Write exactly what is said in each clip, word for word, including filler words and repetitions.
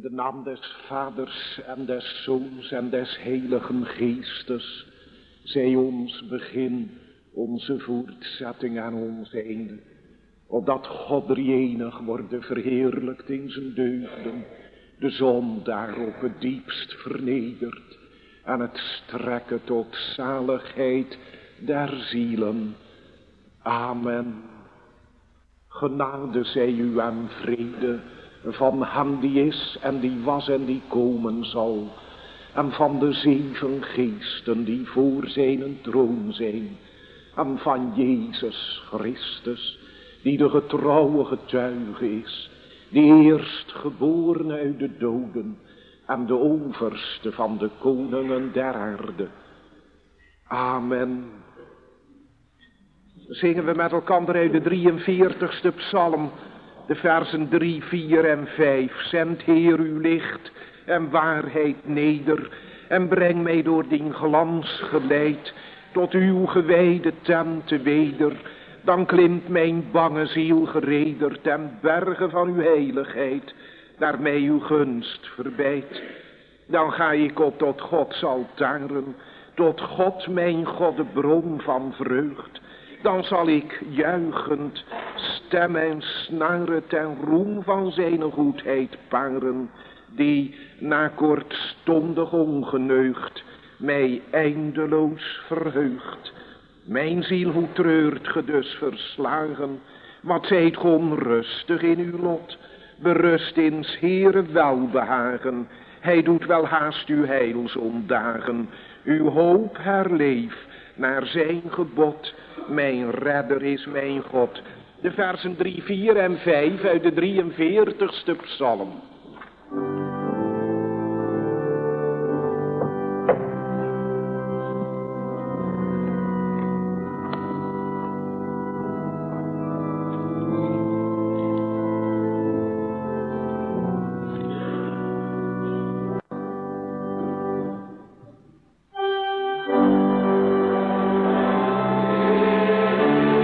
de naam des Vaders en des Zoons en des Heiligen Geestes, zij ons begin, onze voortzetting en ons einde. Opdat God drieënig worden verheerlijkt in zijn deugden, de zon daarop het diepst vernedert en het strekken tot zaligheid der zielen. Amen. Genade zij u en vrede van hem die is en die was en die komen zal, en van de zeven geesten die voor zijn troon zijn, en van Jezus Christus, die de getrouwe getuige is, die eerst geboren uit de doden en de overste van de koningen der aarde. Amen. Zingen we met elkaar uit de drieënveertigste psalm, de versen drie, vier en vijf. Zend Heer uw licht en waarheid neder, en breng mij door dien glans geleid, tot uw gewijde tente weder. Dan klimt mijn bange ziel gereder ten berge van uw heiligheid, naar mij uw gunst verbijt. Dan ga ik op tot Gods altaren, tot God mijn God de bron van vreugd. Dan zal ik juichend stem en snaren ten roem van zijn goedheid paren, die na kortstondig ongeneugd mij eindeloos verheugt. Mijn ziel, hoe treurt ge dus verslagen, wat zijt ge onrustig in uw lot, berust in 's Heere welbehagen, hij doet wel haast uw heilsondagen, uw hoop herleef naar zijn gebod, mijn redder is mijn God. De versen drie, vier en vijf uit de drieënveertigste psalm.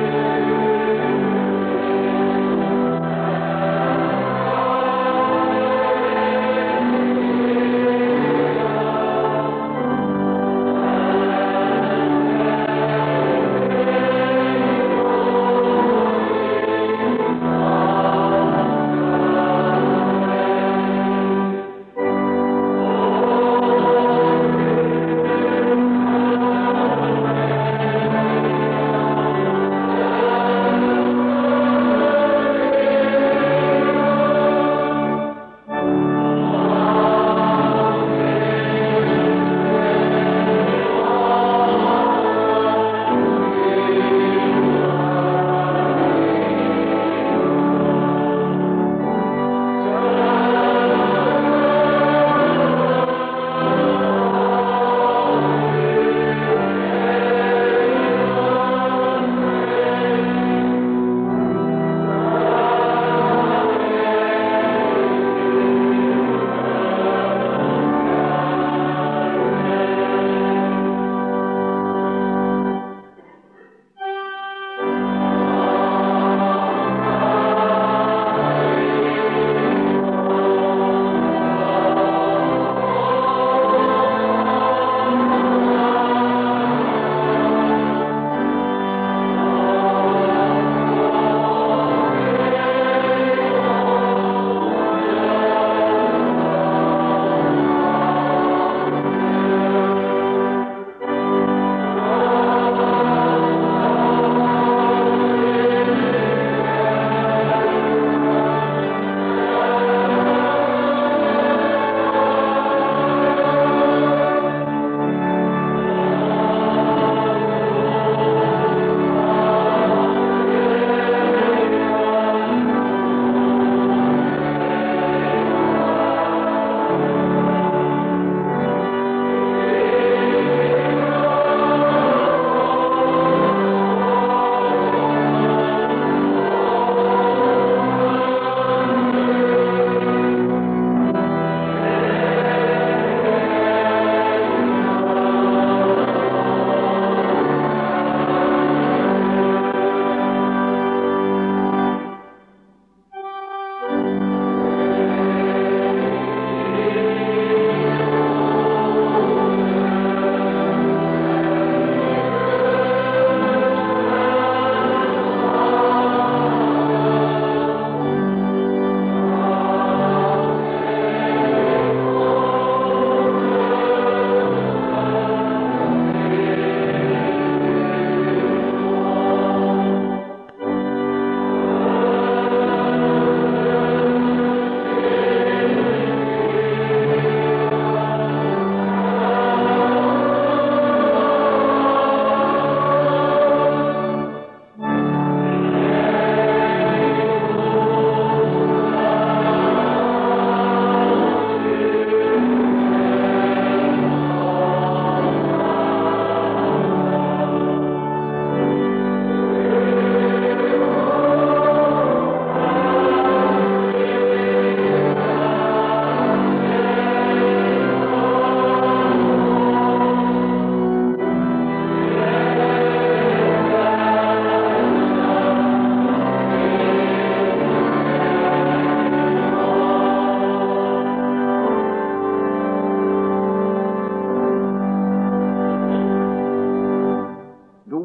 Amen.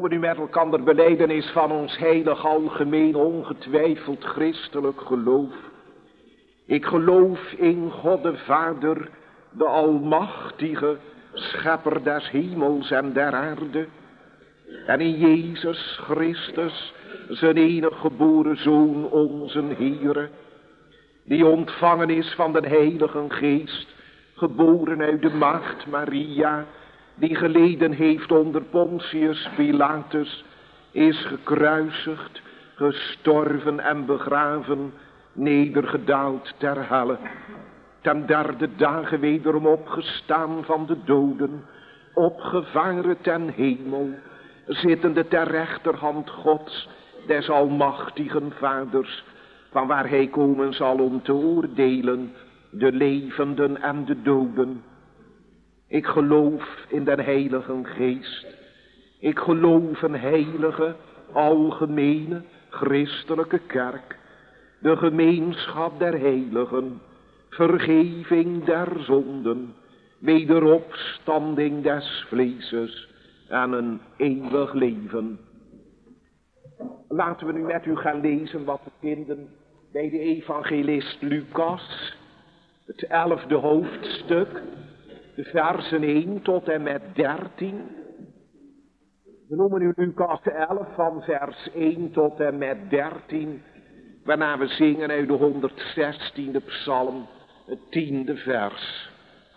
we nu met elkaar belijdenis van ons heilig algemeen ongetwijfeld christelijk geloof. Ik geloof in God de Vader, de almachtige schepper des hemels en der aarde. En in Jezus Christus, zijn enige geboren Zoon, onze Heere, die ontvangen is van de Heilige Geest, geboren uit de maagd Maria, die geleden heeft onder Pontius Pilatus, is gekruisigd, gestorven en begraven, nedergedaald ter helle, ten derde dagen wederom opgestaan van de doden, opgevaren ten hemel, zittende ter rechterhand Gods, des almachtigen Vaders, van waar hij komen zal om te oordelen de levenden en de doden. Ik geloof in den Heilige Geest. Ik geloof een heilige, algemene, christelijke kerk, de gemeenschap der heiligen, vergeving der zonden, wederopstanding des vleeses en een eeuwig leven. Laten we nu met u gaan lezen wat we vinden bij de evangelist Lucas, het elfde hoofdstuk, de versen één tot en met dertien. We noemen nu Lucas elf van vers één tot en met dertien, waarna we zingen uit de honderdzestiende psalm, het tiende vers.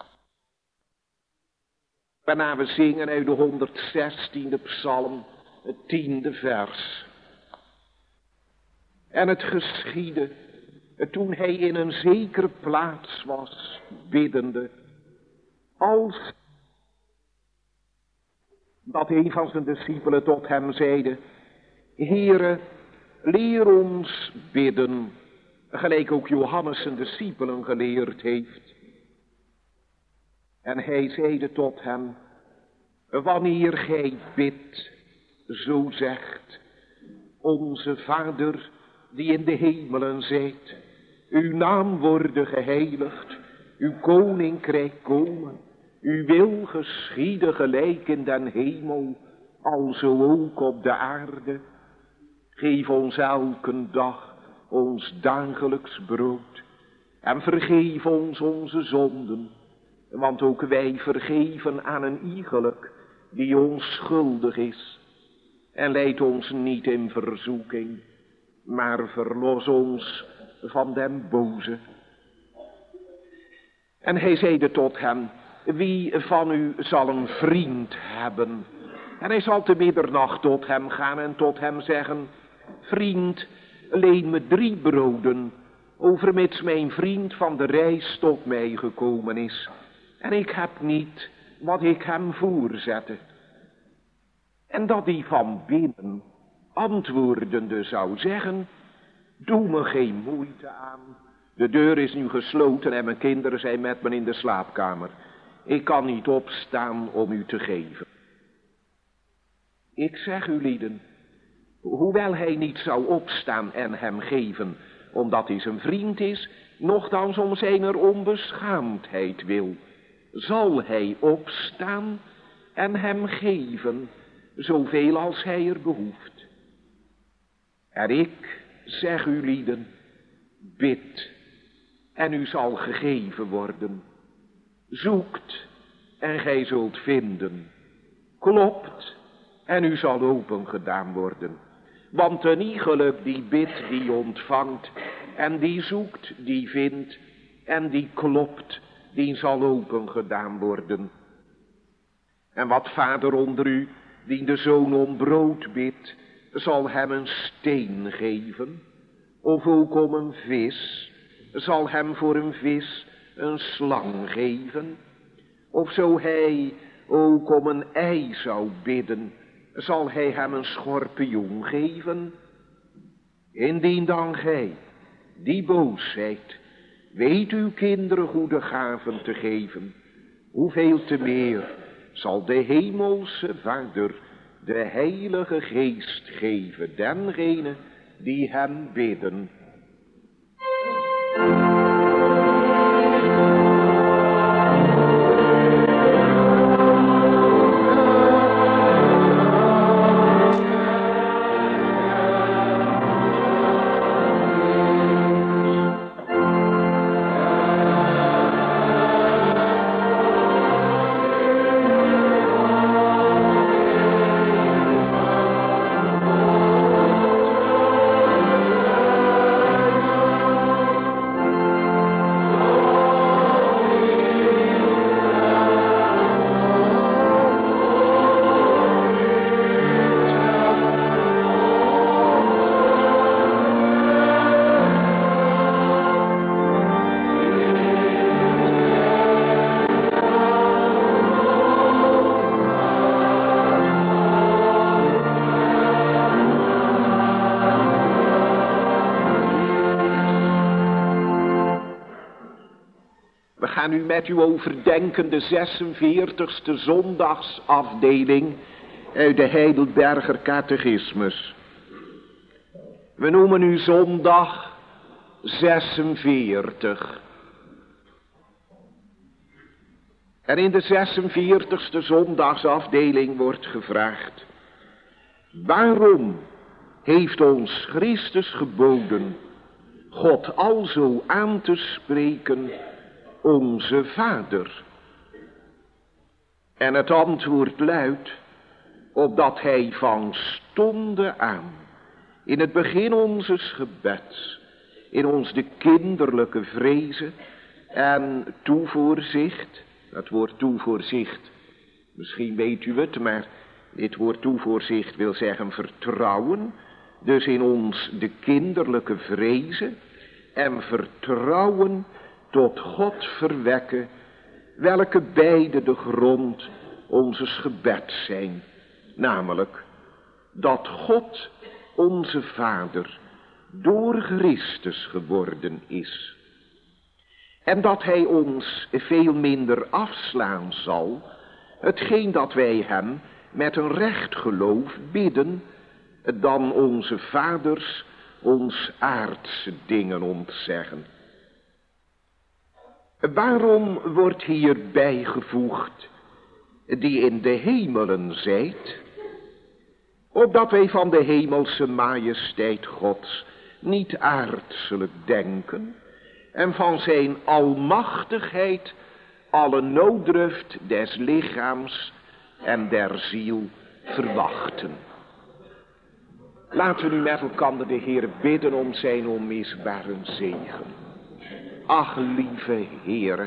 Waarna we zingen uit de honderdzestiende psalm, het tiende vers. En het geschiedde, toen hij in een zekere plaats was, biddende, als dat een van zijn discipelen tot hem zeide, Heere, leer ons bidden, gelijk ook Johannes zijn discipelen geleerd heeft. En hij zeide tot hem, wanneer gij bidt, zo zegt, onze Vader die in de hemelen zijt, uw naam worden geheiligd, uw koninkrijk komen, uw wil geschieden gelijk in den hemel, alzo ook op de aarde. Geef ons elke dag ons dagelijks brood en vergeef ons onze zonden, want ook wij vergeven aan een iegelijk die ons schuldig is. En leid ons niet in verzoeking, maar verlos ons van den boze. En hij zeide tot hem, wie van u zal een vriend hebben? En hij zal te middernacht tot hem gaan en tot hem zeggen, vriend, leen me drie broden, overmits mijn vriend van de reis tot mij gekomen is. En ik heb niet wat ik hem voorzette. En dat die van binnen antwoordende zou zeggen, doe me geen moeite aan. De deur is nu gesloten en mijn kinderen zijn met me in de slaapkamer. Ik kan niet opstaan om u te geven. Ik zeg u lieden, hoewel hij niet zou opstaan en hem geven, omdat hij zijn vriend is, nochtans om zijner onbeschaamdheid wil, zal hij opstaan en hem geven, zoveel als hij er behoeft. En ik zeg u lieden, bid en u zal gegeven worden. Zoekt en gij zult vinden. Klopt en u zal opengedaan worden. Want een iegelijk die bidt, die ontvangt. En die zoekt, die vindt. En die klopt, die zal opengedaan worden. En wat vader onder u, die de zoon om brood bidt, zal hem een steen geven. Of ook om een vis, zal hem voor een vis een slang geven. Of zo hij ook om een ei zou bidden, zal hij hem een schorpioen geven. Indien dan gij, die boos zijt, weet uw kinderen goede gaven te geven, hoeveel te meer zal de hemelse Vader de Heilige Geest geven dengene die hem bidden. We gaan u met u overdenken de zesenveertigste zondagsafdeling uit de Heidelberger Catechismus. We noemen u zondag zesenveertig. En in de zesenveertigste zondagsafdeling wordt gevraagd: waarom heeft ons Christus geboden God alzo aan te spreken, onze Vader? En het antwoord luidt, opdat hij van stonde aan, in het begin onzes gebeds, in ons de kinderlijke vrezen en toevoorzicht, het woord toevoorzicht, misschien weet u het, maar dit woord toevoorzicht wil zeggen vertrouwen, dus in ons de kinderlijke vrezen en vertrouwen tot God verwekken, welke beide de grond onzes gebeds zijn, namelijk dat God onze Vader door Christus geworden is en dat hij ons veel minder afslaan zal, hetgeen dat wij hem met een recht geloof bidden, dan onze vaders ons aardse dingen ontzeggen. Waarom wordt hier bijgevoegd, die in de hemelen zijt, opdat wij van de hemelse majesteit Gods niet aardselijk denken en van zijn almachtigheid alle nooddruft des lichaams en der ziel verwachten. Laten we nu met elkaar de Heer bidden om zijn onmisbare zegen. Ach, lieve Heere,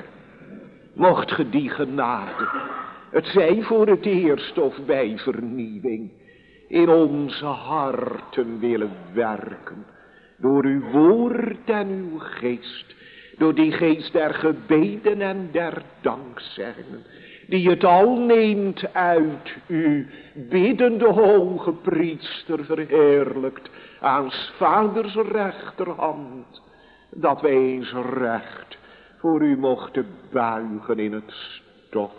mocht ge die genade, het zij voor het eerst of bij vernieuwing, in onze harten willen werken, door uw woord en uw geest, door die geest der gebeden en der dankzeggingen, die het al neemt uit u, biddende hoge priester verheerlijkt, aan 's vaders rechterhand, dat wij eens recht voor u mochten buigen in het stof,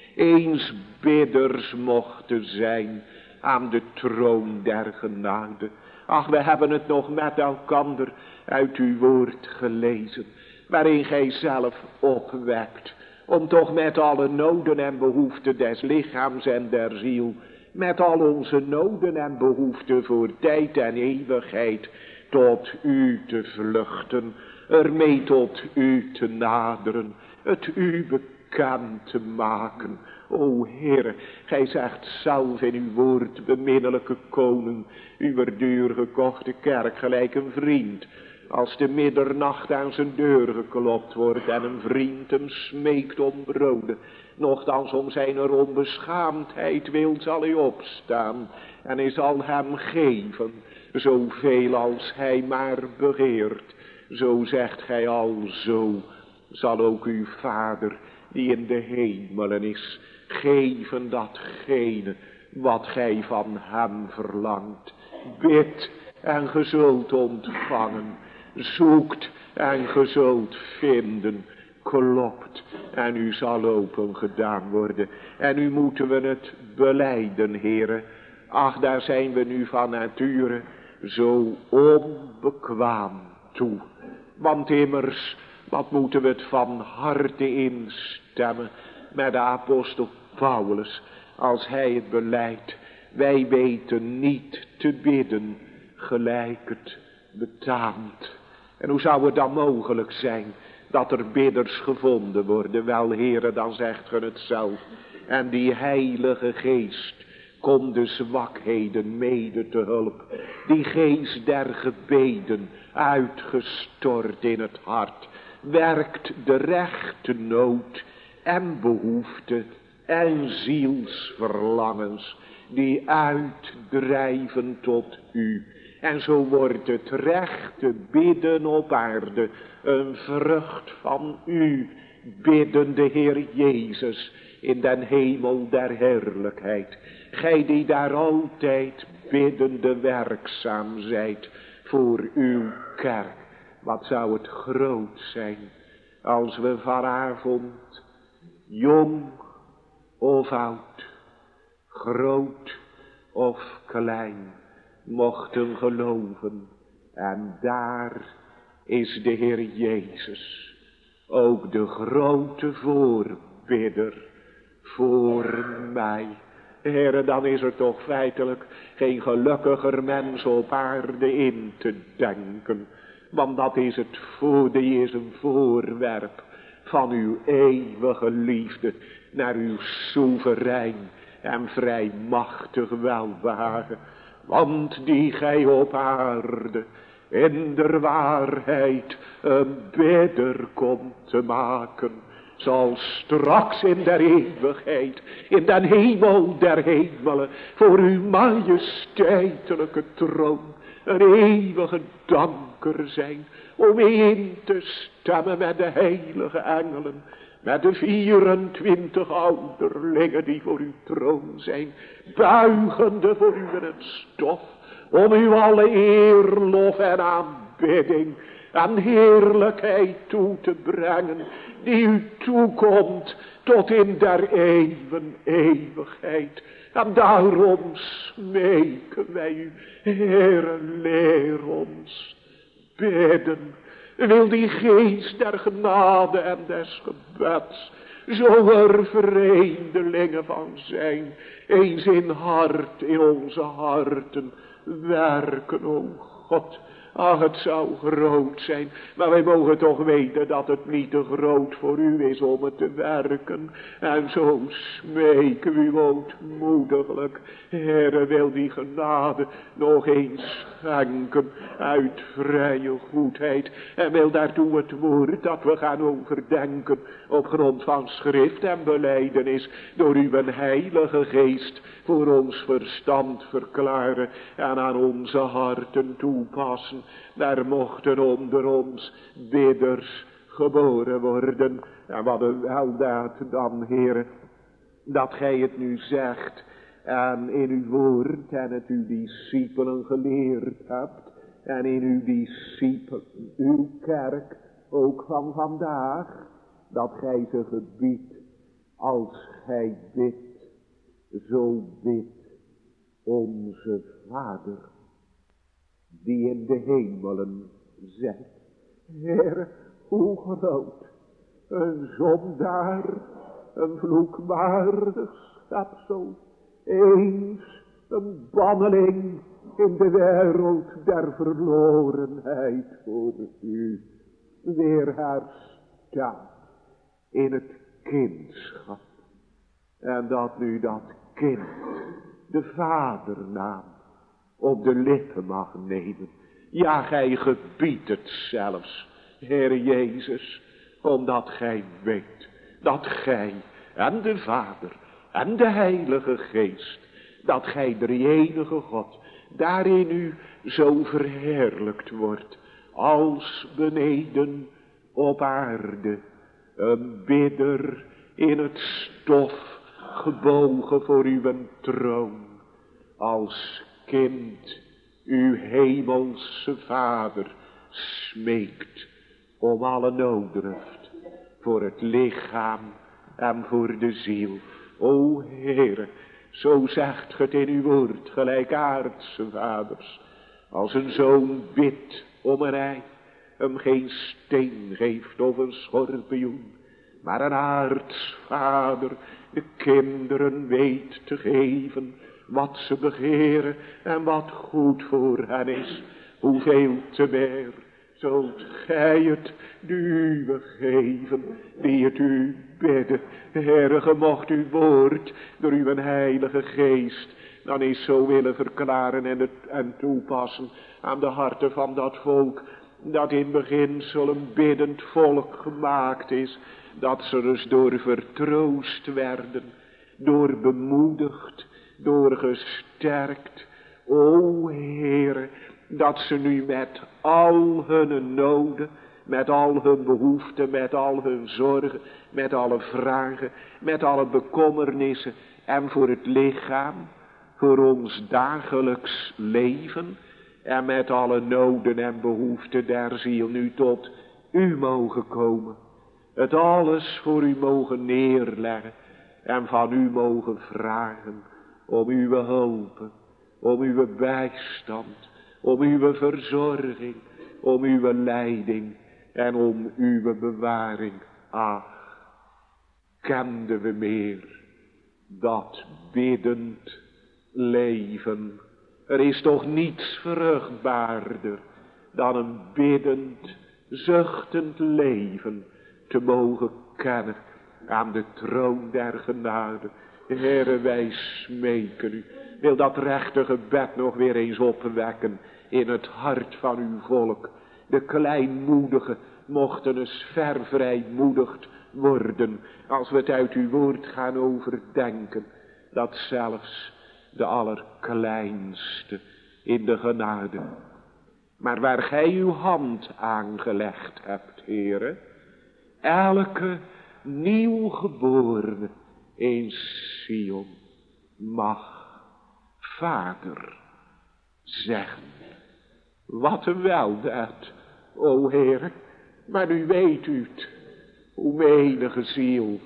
eens bidders mochten zijn aan de troon der genade. Ach, we hebben het nog met elkander uit uw woord gelezen, waarin gij zelf opwekt, om toch met alle noden en behoeften des lichaams en der ziel, met al onze noden en behoeften voor tijd en eeuwigheid, tot u te vluchten, ermee tot u te naderen, het u bekend te maken. O Heere, gij zegt zelf in uw woord, beminnelijke koning, uw duur gekochte kerk gelijk een vriend, als de middernacht aan zijn deur geklopt wordt en een vriend hem smeekt om broden, nochtans om zijn onbeschaamdheid wil zal hij opstaan en hij zal hem geven, zoveel als hij maar begeert. Zo zegt gij al, zo zal ook uw Vader die in de hemelen is, geven datgene wat gij van hem verlangt. Bid en ge zult ontvangen, zoekt en ge zult vinden, klopt en u zal open gedaan worden. En nu moeten we het belijden, Heere. Ach, daar zijn we nu van nature zo onbekwaam toe. Want immers, wat moeten we het van harte instemmen met de apostel Paulus, als hij het belijdt: wij weten niet te bidden gelijk het betaamt. En hoe zou het dan mogelijk zijn dat er bidders gevonden worden? Wel, Heere, dan zegt ge het zelf. En die heilige geest komt de zwakheden mede te hulp. Die geest der gebeden, uitgestort in het hart, werkt de rechte nood en behoefte en zielsverlangens die uitdrijven tot u. En zo wordt het rechte bidden op aarde een vrucht van u, biddende Heer Jezus, in den hemel der heerlijkheid. Gij die daar altijd biddende werkzaam zijt voor uw kerk. Wat zou het groot zijn als we vanavond, jong of oud, groot of klein, mochten geloven. En daar is de Heer Jezus, ook de grote voorbidder voor mij. Heere, dan is er toch feitelijk geen gelukkiger mens op aarde in te denken. Want dat is het voor, die is een voorwerp van uw eeuwige liefde naar uw soeverein en vrijmachtig welbehagen. Want die gij op aarde in der waarheid een bidder komt te maken, zal straks in der eeuwigheid, in den hemel der hemelen, voor uw majesteitelijke troon, een eeuwige danker zijn, om in te stemmen met de heilige engelen, met de vierentwintig ouderlingen die voor uw troon zijn, buigende voor u in het stof, om u alle eer, lof en aanbidding en heerlijkheid toe te brengen, die u toekomt tot in der eeuwen eeuwigheid. En daarom smeken wij u, Heere, leer ons bidden. Wil die geest der genade en des gebeds, zo er vreemdelingen van zijn, eens in hart, in onze harten werken, o God. Ach, het zou groot zijn, maar wij mogen toch weten dat het niet te groot voor u is om het te werken. En zo smeken u ootmoediglijk, Heere, wil die genade nog eens schenken uit vrije goedheid. En wil daartoe het woord dat we gaan overdenken op grond van schrift en belijdenis door uw heilige geest voor ons verstand verklaren en aan onze harten toepassen. Daar mochten onder ons bidders geboren worden. En wat een weldaad dan, Heere, dat gij het nu zegt en in uw woord en het uw discipelen geleerd hebt. En in uw discipelen, uw kerk, ook van vandaag, dat gij ze gebiedt als gij bidt. Zo bidt onze Vader, die in de hemelen zijt. Heer, hoe groot, een zondaar, een vloekwaardig schepsel, eens een banneling in de wereld der verlorenheid voor u, weer hersteld in het kindschap. En dat nu dat kind de vadernaam op de lippen mag nemen. Ja, gij gebiedt het zelfs, Heer Jezus, omdat gij weet dat gij en de Vader en de Heilige Geest, dat gij de enige God daarin u zo verheerlijkt wordt, als beneden op aarde een bidder in het stof, gebogen voor uw troon, als kind uw hemelse Vader smeekt om alle nooddruft voor het lichaam en voor de ziel. O Heere, zo zegt het in uw woord, gelijk aardse vaders, als een zoon bidt om een ei, hem geen steen geeft of een schorpioen, maar een aartsvader de kinderen weet te geven wat ze begeren en wat goed voor hen is. Hoeveel te meer zult gij het de uwe geven, die het u bidden. Heere, gemocht uw woord door uw heilige geest dan is zo willen verklaren en, het, en toepassen aan de harten van dat volk, dat in beginsel een biddend volk gemaakt is, dat ze dus door vertroost werden, door bemoedigd, door gesterkt. O Heere, dat ze nu met al hun noden, met al hun behoeften, met al hun zorgen, met alle vragen, met alle bekommernissen en voor het lichaam, voor ons dagelijks leven en met alle noden en behoeften der ziel nu tot u mogen komen. het alles voor u mogen neerleggen en van u mogen vragen om uw hulp, om uw bijstand, om uw verzorging, om uw leiding en om uw bewaring. Ach, kenden we meer dat biddend leven. Er is toch niets vruchtbaarder dan een biddend, zuchtend leven te mogen kennen aan de troon der genade. Heere, wij smeken u, wil dat rechte gebed nog weer eens opwekken in het hart van uw volk. De kleinmoedigen mochten eens vervrijmoedigd worden als we het uit uw woord gaan overdenken, dat zelfs de allerkleinste in de genade, maar waar gij uw hand aangelegd hebt, Heere, elke nieuwgeborene in Sion mag Vader zeggen. Wat een weldaad, o Heere, maar u weet u het, hoe menige ziel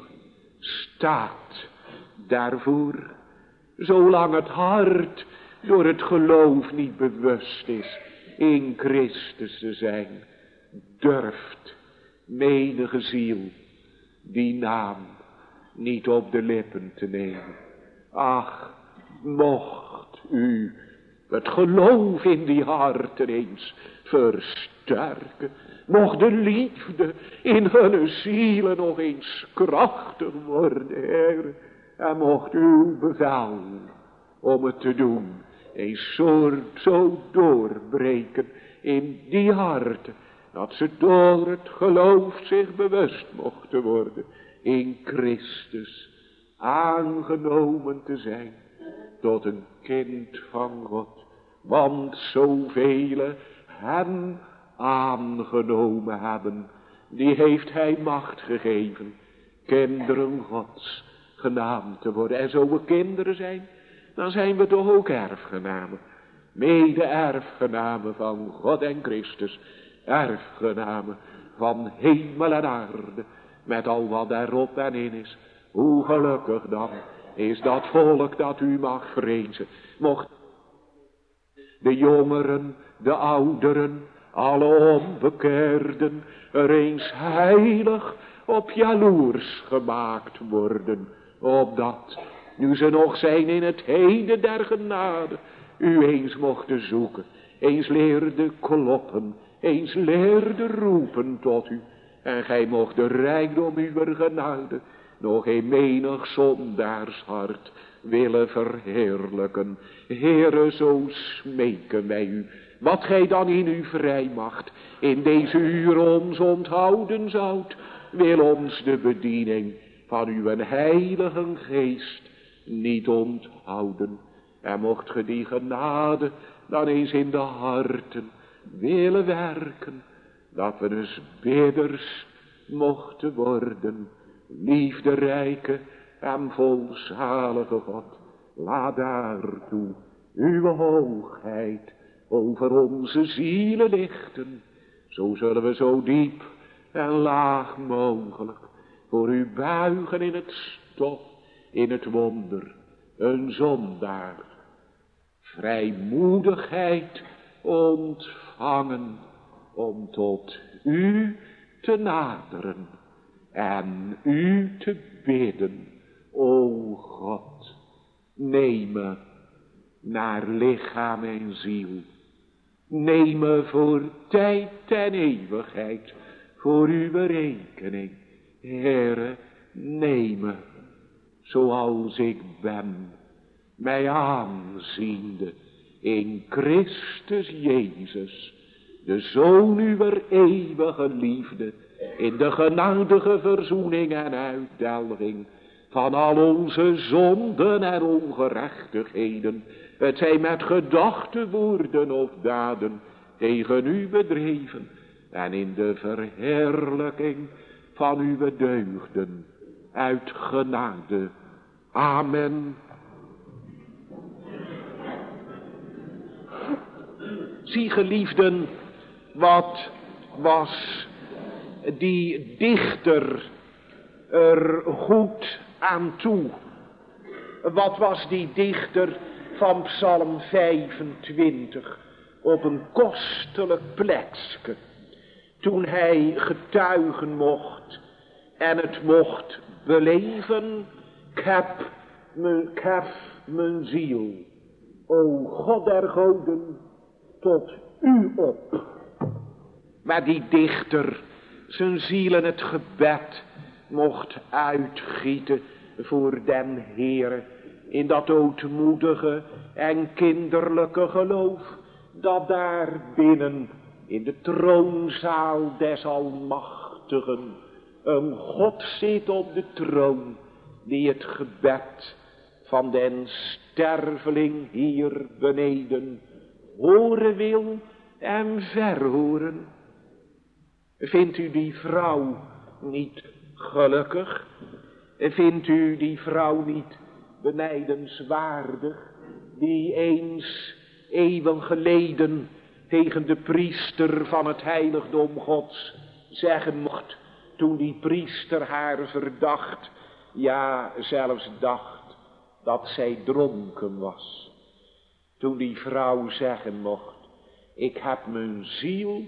staat daarvoor, zolang het hart door het geloof niet bewust is in Christus te zijn, durft menige ziel die naam niet op de lippen te nemen. Ach, mocht u het geloof in die harten eens versterken, mocht de liefde in hun zielen nog eens krachtig worden, Heer, en mocht uw bevel om het te doen eens zo, zo doorbreken in die harten, dat ze door het geloof zich bewust mochten worden in Christus aangenomen te zijn tot een kind van God. Want zoveel hem aangenomen hebben, die heeft hij macht gegeven kinderen Gods genaamd te worden. En zo we kinderen zijn, dan zijn we toch ook erfgenamen. Mede-erfgenamen van God en Christus. Erfgenamen van hemel en aarde, met al wat daarop en in is. Hoe gelukkig dan is dat volk dat u mag vrezen. Mocht de jongeren, de ouderen, alle onbekeerden er eens heilig op jaloers gemaakt worden, opdat, nu ze nog zijn in het heden der genade, u eens mochten zoeken, eens leerde kloppen, eens leerde roepen tot u, en gij mocht de rijkdom uw genade nog in menig zondaarshart willen verheerlijken. Heere, zo smeken wij u, wat gij dan in uw vrijmacht in deze uur ons onthouden zoudt, wil ons de bediening van uw heilige geest niet onthouden. En mocht ge die genade dan eens in de harten willen werken, dat we dus bidders mochten worden, liefderijke en volzalige God. Laat daartoe uw hoogheid over onze zielen lichten, zo zullen we zo diep en laag mogelijk voor u buigen in het stof, in het wonder, een zondaar vrijmoedigheid ontvangen om tot u te naderen en u te bidden. O God, neem me naar lichaam en ziel, neem me voor tijd en eeuwigheid voor uw rekening. Heere, neem me zoals ik ben, mij aanziende in Christus Jezus, de Zoon uw eeuwige liefde, in de genadige verzoening en uitdelging van al onze zonden en ongerechtigheden, het zij met gedachten, woorden of daden tegen u bedreven, en in de verheerlijking van uw deugden uit genade. Amen. Zie, geliefden, wat was die dichter er goed aan toe. Wat was die dichter van Psalm vijfentwintig op een kostelijk plekske, toen hij getuigen mocht en het mocht beleven. Ik heb mijn, ik heb mijn ziel, o God der goden, tot u op. Maar die dichter zijn ziel in het gebed mocht uitgieten voor den Heere, in dat ootmoedige en kinderlijke geloof, dat daar binnen in de troonzaal des Almachtigen een God zit op de troon, die het gebed van den sterveling hier beneden horen wil en verhoren. Vindt u die vrouw niet gelukkig? Vindt u die vrouw niet benijdenswaardig, die eens eeuwen geleden tegen de priester van het heiligdom Gods zeggen mocht, toen die priester haar verdacht, ja zelfs dacht dat zij dronken was. Toen die vrouw zeggen mocht, ik heb mijn ziel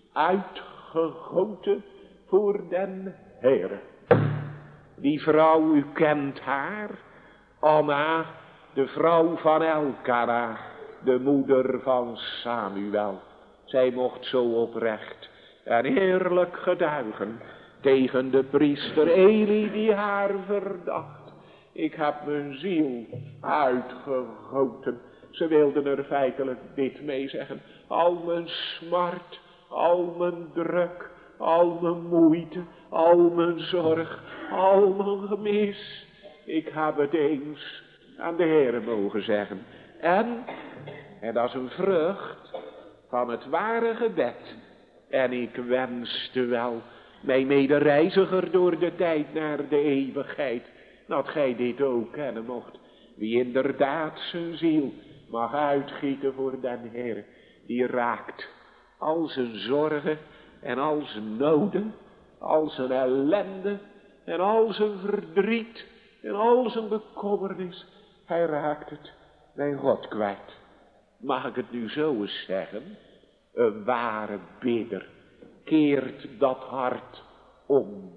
uitgegoten voor den Heere. Die vrouw, u kent haar, Anna, de vrouw van Elkana, de moeder van Samuel. Zij mocht zo oprecht en eerlijk getuigen tegen de priester Eli die haar verdacht. Ik heb mijn ziel uitgegoten. Ze wilden er feitelijk dit mee zeggen. Al mijn smart, al mijn druk, al mijn moeite, al mijn zorg, al mijn gemis. Ik heb het eens aan de Heere mogen zeggen. En, en dat is een vrucht van het ware gebed. En ik wenste wel, mijn medereiziger door de tijd naar de eeuwigheid, dat gij dit ook kennen mocht. Wie inderdaad zijn ziel mag uitgieten voor den Heer, die raakt al zijn zorgen en al zijn noden, al zijn ellende en al zijn verdriet en al zijn bekommernis. Hij raakt het bij God kwijt. Mag ik het nu zo eens zeggen? Een ware bidder keert dat hart om.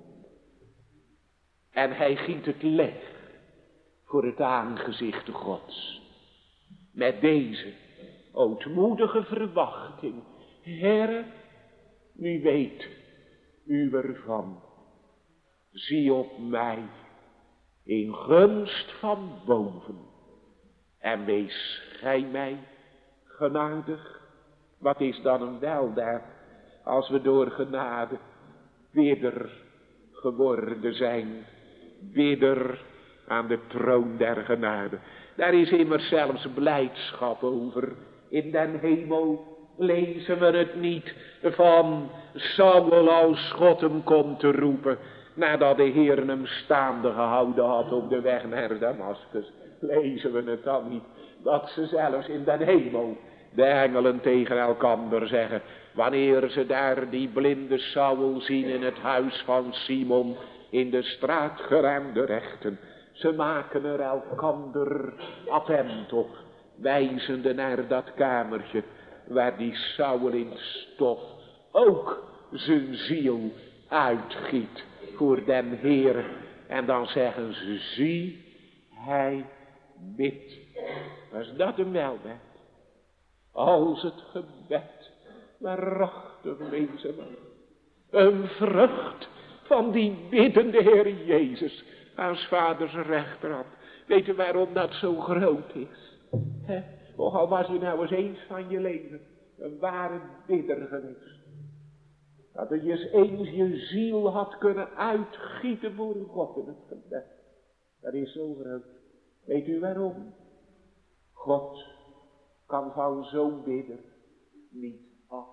En hij giet het leeg voor het aangezicht Gods. Met deze ootmoedige verwachting. Heere, wie weet u ervan. Zie op mij in gunst van boven. En wees gij mij genadig. Wat is dan een weldaad als we door genade bidder geworden zijn. Bidder aan de troon der genade. Daar is immers zelfs blijdschap over. In den hemel lezen we het niet van Samuel als God hem komt te roepen, nadat de Heer hem staande gehouden had op de weg naar Damaskus. Lezen we het dan niet dat ze zelfs in den hemel de engelen tegen elkander zeggen, wanneer ze daar die blinde Saul zien in het huis van Simon, in de straat geremde rechten. Ze maken er elkander attent op, wijzende naar dat kamertje, waar die Saul in stof ook zijn ziel uitgiet voor den Heer. En dan zeggen ze, zie, hij bidt. Was dat een weldaad? Als het gebed waarachtig wezen mag. Een vrucht van die biddende Heer Jezus aan 's vaders rechterhand. Weet u waarom dat zo groot is? He? Och, al was je nou eens eens van je leven een ware bidder geweest. Dat je eens eens je ziel had kunnen uitgieten voor God in het gebed. Dat is zo groot. Weet u waarom? God kan van zo'n bidder niet af.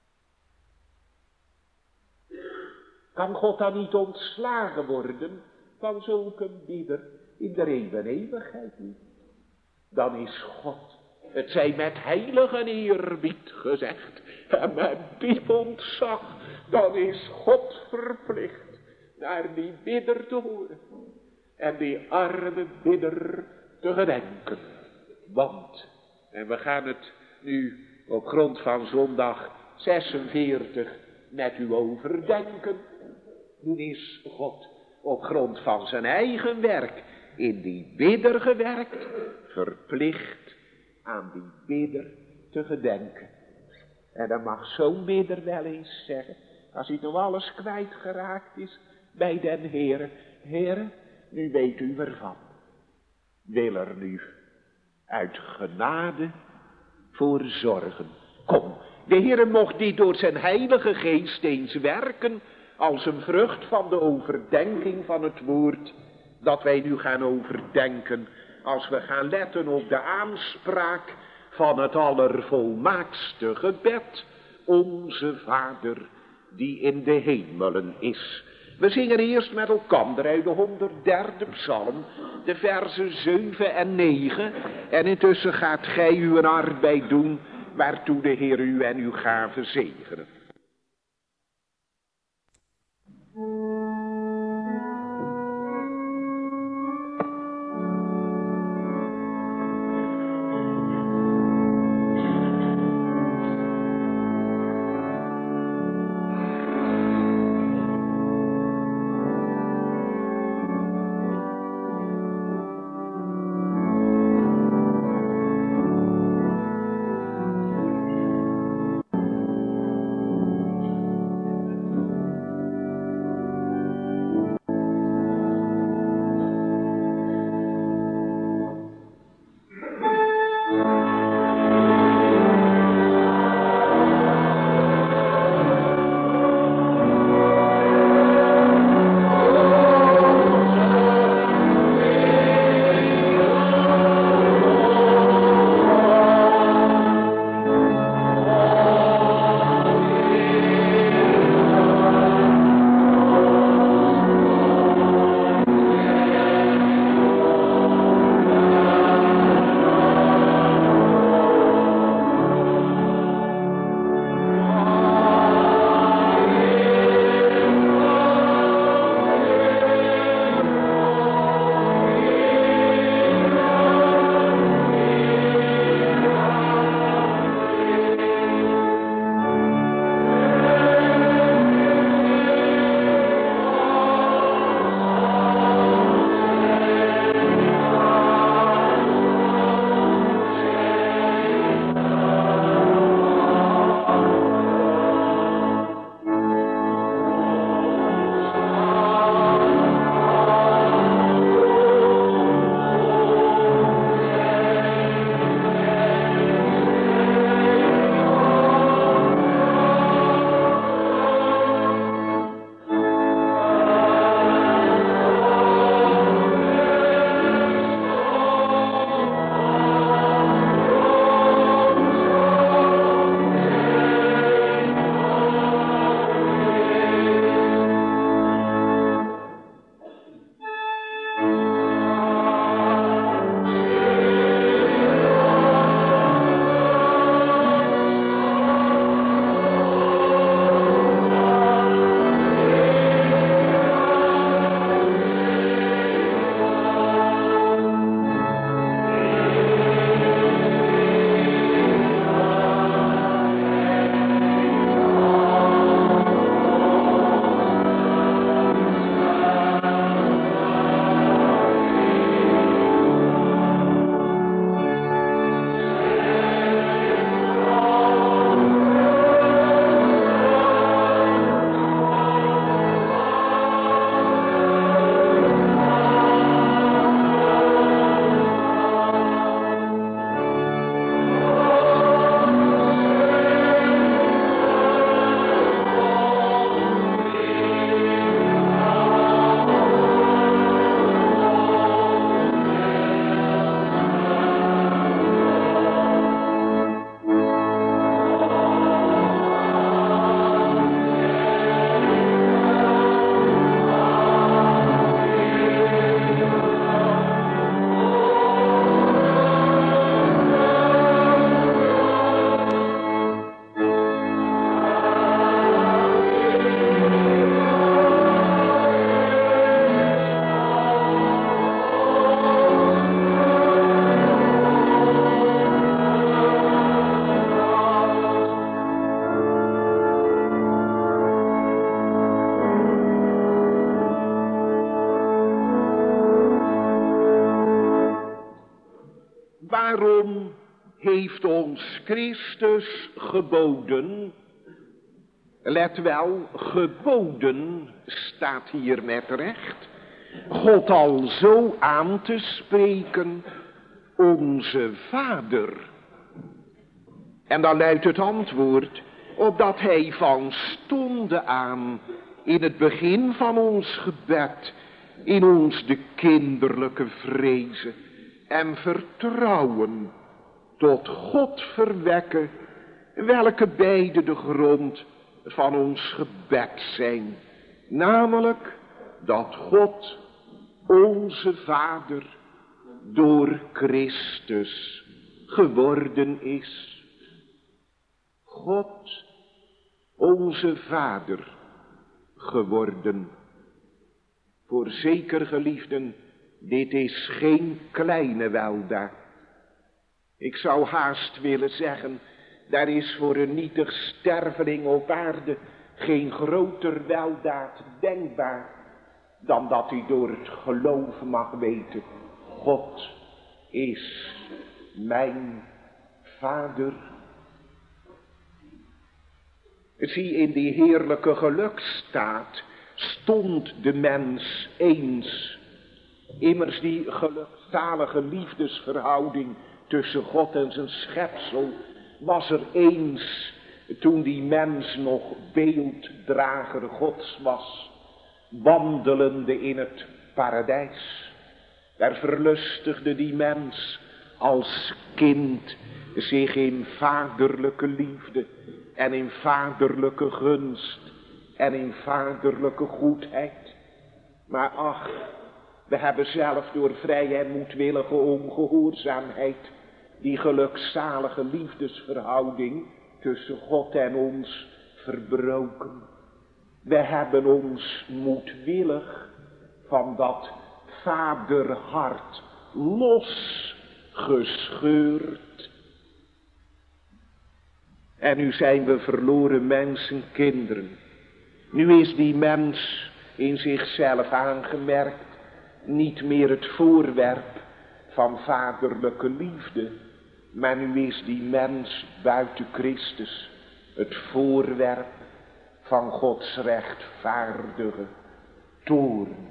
Kan God dan niet ontslagen worden van zulke bidder in de eeuwen eeuwigheid niet? Dan is God, het zij met heilige eerbied gezegd, en met diep ontzag dan is God verplicht naar die bidder te horen. En die arme bidder te gedenken. Want, en we gaan het nu op grond van zondag zesenveertig met u overdenken. Nu is God op grond van zijn eigen werk in die bidder gewerkt, verplicht aan die bidder te gedenken. En dan mag zo'n bidder wel eens zeggen, als hij nog alles kwijtgeraakt is bij den Heere: Heere, nu weet u ervan. Wil er nu uit genade voor zorgen. Kom, de Heere mocht die door zijn heilige geest eens werken als een vrucht van de overdenking van het woord dat wij nu gaan overdenken, als we gaan letten op de aanspraak van het allervolmaakste gebed: Onze Vader die in de hemelen is. We zingen eerst met elkander uit de honderdderde psalm, de versen zeven en negen. En intussen gaat gij uw arbeid doen, waartoe de Heer u en uw gaven zegenen. Daarom heeft ons Christus geboden, let wel, geboden staat hier met recht, God al zo aan te spreken, onze Vader. En dan luidt het antwoord, opdat hij van stonde aan, in het begin van ons gebed, in ons de kinderlijke vrezen en vertrouwen tot God verwekken, welke beide de grond van ons gebed zijn. Namelijk dat God, onze Vader, door Christus geworden is. God, onze Vader, geworden. Voorzeker, geliefden, dit is geen kleine weldaad. Ik zou haast willen zeggen, daar is voor een nietig sterveling op aarde geen groter weldaad denkbaar, dan dat hij door het geloof mag weten, God is mijn Vader. Zie, in die heerlijke gelukstaat stond de mens eens. Immers die gelukzalige liefdesverhouding tussen God en zijn schepsel was er eens toen die mens nog beelddrager Gods was, wandelende in het paradijs. Daar verlustigde die mens als kind zich in vaderlijke liefde en in vaderlijke gunst en in vaderlijke goedheid. Maar ach, we hebben zelf door vrije en moedwillige ongehoorzaamheid die gelukzalige liefdesverhouding tussen God en ons verbroken. We hebben ons moedwillig van dat vaderhart losgescheurd. En nu zijn we verloren mensen, kinderen. Nu is die mens in zichzelf aangemerkt niet meer het voorwerp van vaderlijke liefde, maar nu is die mens buiten Christus het voorwerp van Gods rechtvaardige toorn.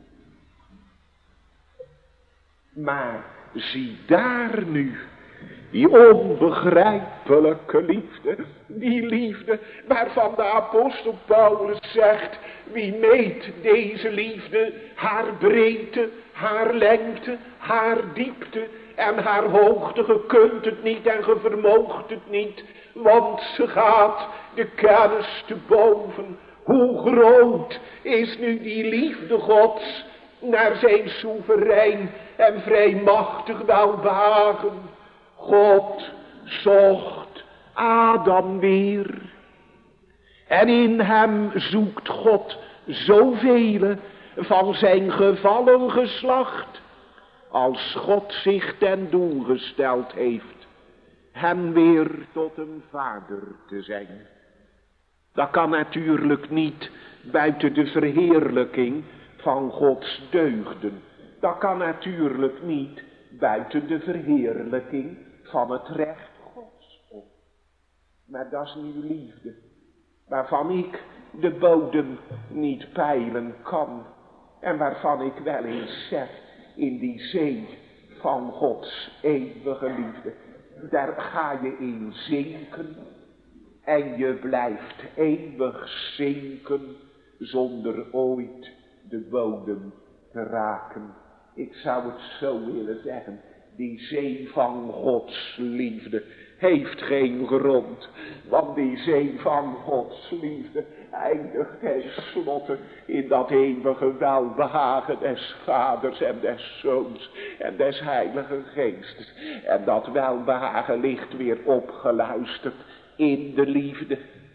Maar zie daar nu die onbegrijpelijke liefde, die liefde waarvan de apostel Paulus zegt, wie meet deze liefde, haar breedte, haar lengte, haar diepte en haar hoogte, ge kunt het niet en ge vermoogt het niet, want ze gaat de kennis te boven. Hoe groot is nu die liefde Gods naar zijn soeverein en vrijmachtig welbehagen. God zocht Adam weer. En in hem zoekt God zoveel van zijn gevallen geslacht, als God zich ten doel gesteld heeft, hem weer tot een vader te zijn. Dat kan natuurlijk niet buiten de verheerlijking van Gods deugden. Dat kan natuurlijk niet buiten de verheerlijking van het recht Gods op. Maar dat is nu liefde, waarvan ik de bodem niet peilen kan. En waarvan ik wel eens zeg, in die zee van Gods eeuwige liefde, daar ga je in zinken. En je blijft eeuwig zinken, zonder ooit de bodem te raken. Ik zou het zo willen zeggen, die zee van Gods liefde heeft geen grond, want die zee van Gods liefde eindigt tenslotte in dat eeuwige welbehagen des Vaders en des Zoons en des Heilige Geestes. En dat welbehagen ligt weer opgeluisterd in de liefde.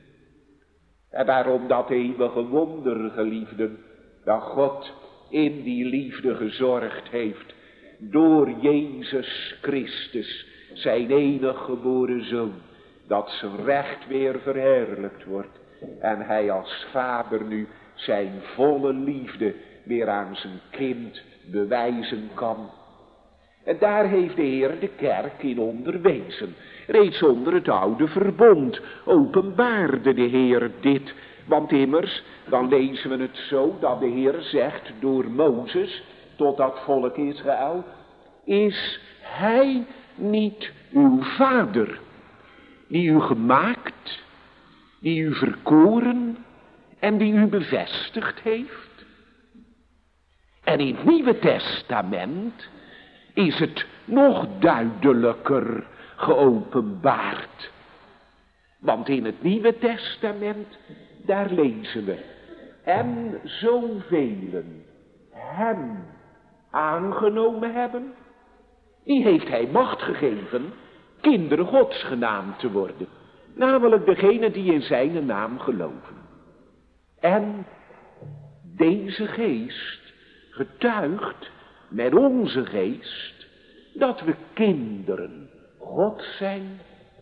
En daarom dat eeuwige wonder, geliefden, dat God in die liefde gezorgd heeft door Jezus Christus, zijn enig geboren Zoon, dat zijn recht weer verheerlijkt wordt en hij als vader nu zijn volle liefde weer aan zijn kind bewijzen kan. En daar heeft de Heer de kerk in onderwezen. Reeds onder het oude verbond openbaarde de Heer dit. Want immers, dan lezen we het zo, dat de Heer zegt door Mozes tot dat volk Israël: is hij niet uw vader, die u gemaakt, die u verkoren en die u bevestigd heeft? En in het Nieuwe Testament is het nog duidelijker geopenbaard. Want in het Nieuwe Testament, daar lezen we: en zoveel hem aangenomen hebben, die heeft hij macht gegeven kinderen Gods genaamd te worden. Namelijk degene die in zijn naam geloven. En deze geest getuigt met onze geest dat we kinderen God zijn.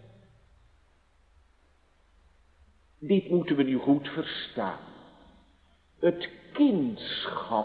Dit moeten we nu goed verstaan. Het kindschap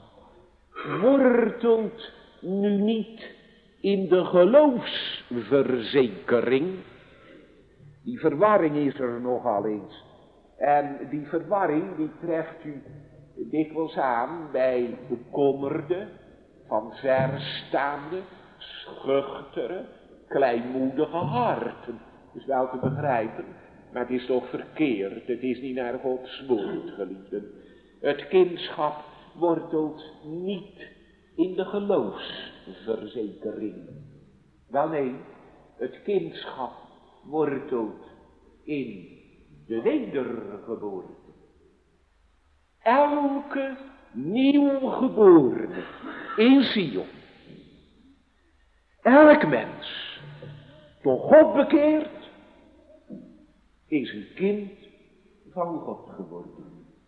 wortelt nu niet in de geloofsverzekering. Die verwarring is er nogal eens. En die verwarring die treft u dikwijls aan bij bekommerde, van verstaande, schuchtere, kleinmoedige harten. Dat is wel te begrijpen, maar het is toch verkeerd. Het is niet naar Gods woord, geliefden. Het kindschap wortelt niet in de geloofsverzekering. Wel nee, het kindschap wortelt in de wedergeboorte. Elke nieuwgeborene in Sion, elk mens tot God bekeerd, is een kind van God geworden.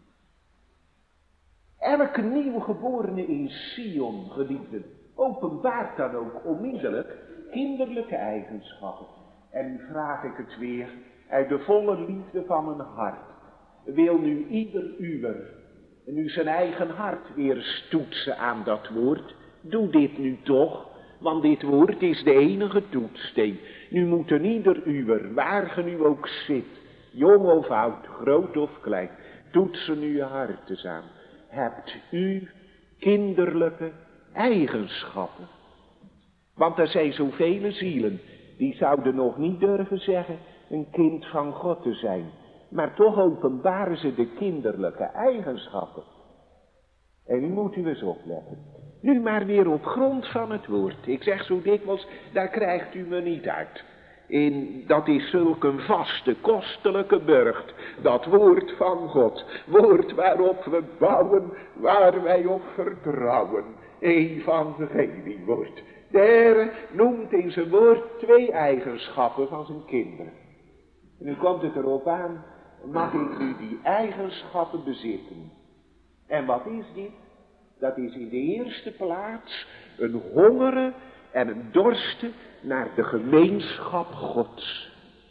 Elke nieuwgeborene in Sion, geliefden, openbaart dan ook onmiddellijk kinderlijke eigenschappen. En nu vraag ik het weer uit de volle liefde van mijn hart. Wil nu ieder uwer nu zijn eigen hart weer stoetsen aan dat woord? Doe dit nu toch, want dit woord is de enige toetssteen. Nu moet een ieder uwer, waar ge nu ook zit, jong of oud, groot of klein, toetsen nu je hart eens aan. Hebt u kinderlijke eigenschappen? Want er zijn zoveel zielen die zouden nog niet durven zeggen een kind van God te zijn. Maar toch openbaren ze de kinderlijke eigenschappen. En nu moet u eens opletten. Nu maar weer op grond van het woord. Ik zeg zo dikwijls, daar krijgt u me niet uit. In, dat is zulk een vaste, kostelijke burcht. Dat woord van God. Woord waarop we bouwen, waar wij op vertrouwen. Evangeliewoord. De Heer noemt in zijn woord twee eigenschappen van zijn kinderen. En nu komt het erop aan, mag ik nu die eigenschappen bezitten? En wat is dit? Dat is in de eerste plaats een hongeren en een dorsten naar de gemeenschap Gods.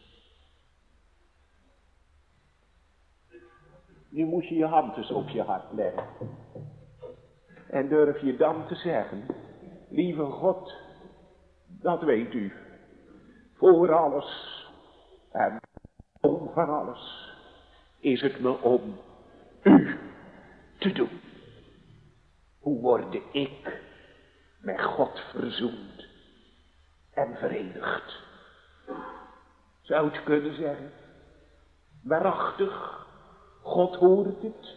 Nu moet je je hand eens op je hart leggen. En durf je dan te zeggen: lieve God, dat weet u, voor alles en om van alles is het me om u te doen. Hoe word ik met God verzoend en verenigd? Zou het kunnen zeggen, waarachtig, God hoort het.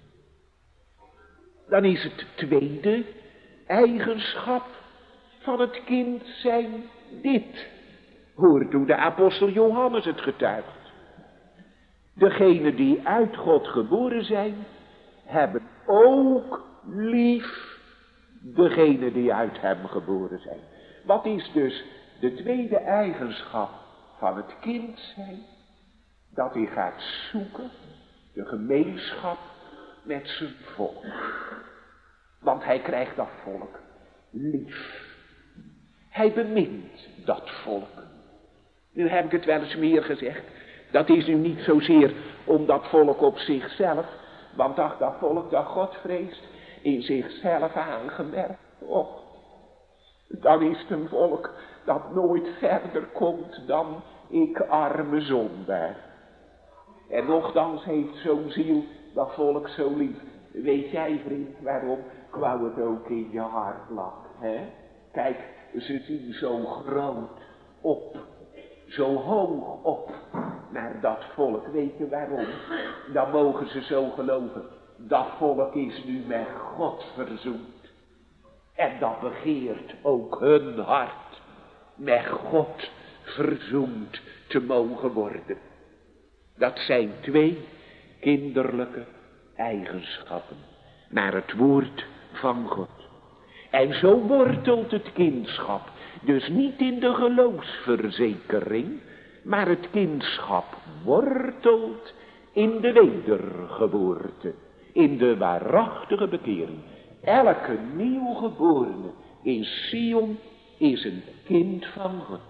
Dan is het tweede eigenschap van het kind zijn dit. Hoort hoe de apostel Johannes het getuigt. Degenen die uit God geboren zijn, hebben ook lief degenen die uit hem geboren zijn. Wat is dus de tweede eigenschap van het kind zijn? Dat hij gaat zoeken de gemeenschap met zijn volk. Want hij krijgt dat volk lief. Hij bemint dat volk. Nu heb ik het wel eens meer gezegd. Dat is nu niet zozeer om dat volk op zichzelf. Want ach, dat volk dat God vreest, in zichzelf aangemerkt. Och, Dan is het een volk dat nooit verder komt dan ik arme zondaar. En nochtans heeft zo'n ziel dat volk zo lief. Weet jij, vriend, waarom? Ik wou het ook in je hart lag, hè? Kijk, ze zien zo groot op, zo hoog op naar dat volk. Weet je waarom? Dan mogen ze zo geloven. Dat volk is nu met God verzoend. En dat begeert ook hun hart met God verzoend te mogen worden. Dat zijn twee kinderlijke eigenschappen naar het woord van God. En zo wortelt het kindschap dus niet in de geloofsverzekering, maar het kindschap wortelt in de wedergeboorte, in de waarachtige bekering. Elke nieuwgeborene in Sion is een kind van God.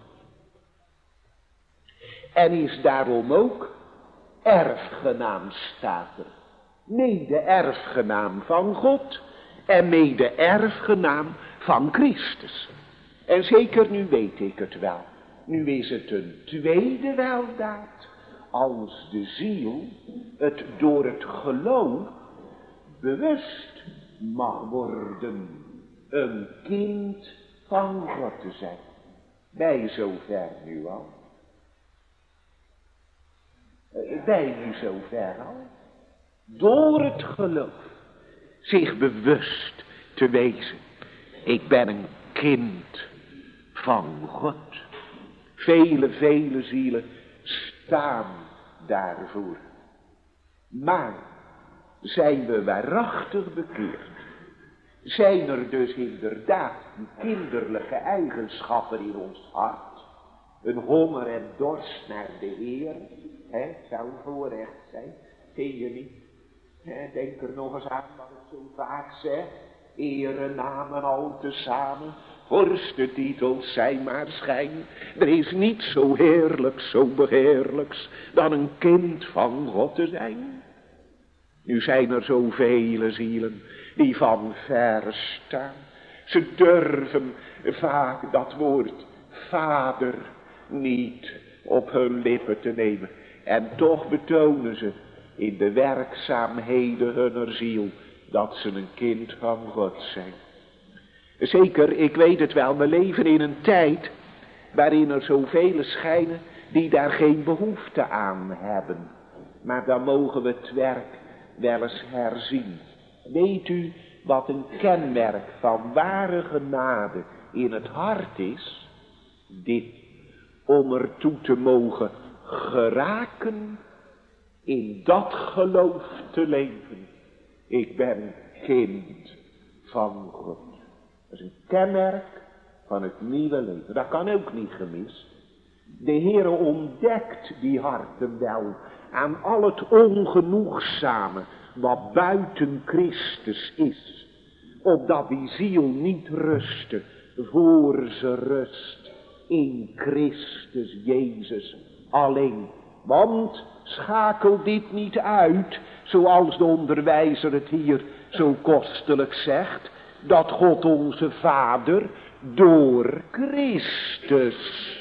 En is daarom ook erfgenaam, staat er. Mede-erfgenaam van God en mede-erfgenaam van Christus. En zeker nu weet ik het wel. Nu is het een tweede weldaad. Als de ziel het door het geloof bewust mag worden een kind van God te zijn. Bij zover nu al. Bij nu zover al. Door het geloof zich bewust te wezen. Ik ben een kind van God. Vele, vele zielen staan daarvoor. Maar zijn we waarachtig bekeerd? Zijn er dus inderdaad die kinderlijke eigenschappen in ons hart? Een honger en dorst naar de Heer. Hè, het zou een voorrecht zijn. Vind je niet? Hè, denk er nog eens aan wat het zo vaak zegt. Ere, namen al tezamen. Vorstentitels zijn maar schijn. Er is niets zo heerlijks, zo begeerlijks dan een kind van God te zijn. Nu zijn er zoveel zielen die van ver staan. Ze durven vaak dat woord vader niet op hun lippen te nemen. En toch betonen ze in de werkzaamheden hunner ziel dat ze een kind van God zijn. Zeker, ik weet het wel, we leven in een tijd waarin er zoveel schijnen die daar geen behoefte aan hebben. Maar dan mogen we het werk wel eens herzien. Weet u wat een kenmerk van ware genade in het hart is? Dit, om ertoe te mogen geraken in dat geloof te leven. Ik ben kind van God. Dat is een kenmerk van het nieuwe leven. Dat kan ook niet gemist. De Heere ontdekt die harten wel aan al het ongenoegzame wat buiten Christus is. Opdat die ziel niet rustte voor ze rust in Christus Jezus alleen. Want schakel dit niet uit, zoals de onderwijzer het hier zo kostelijk zegt, dat God onze Vader door Christus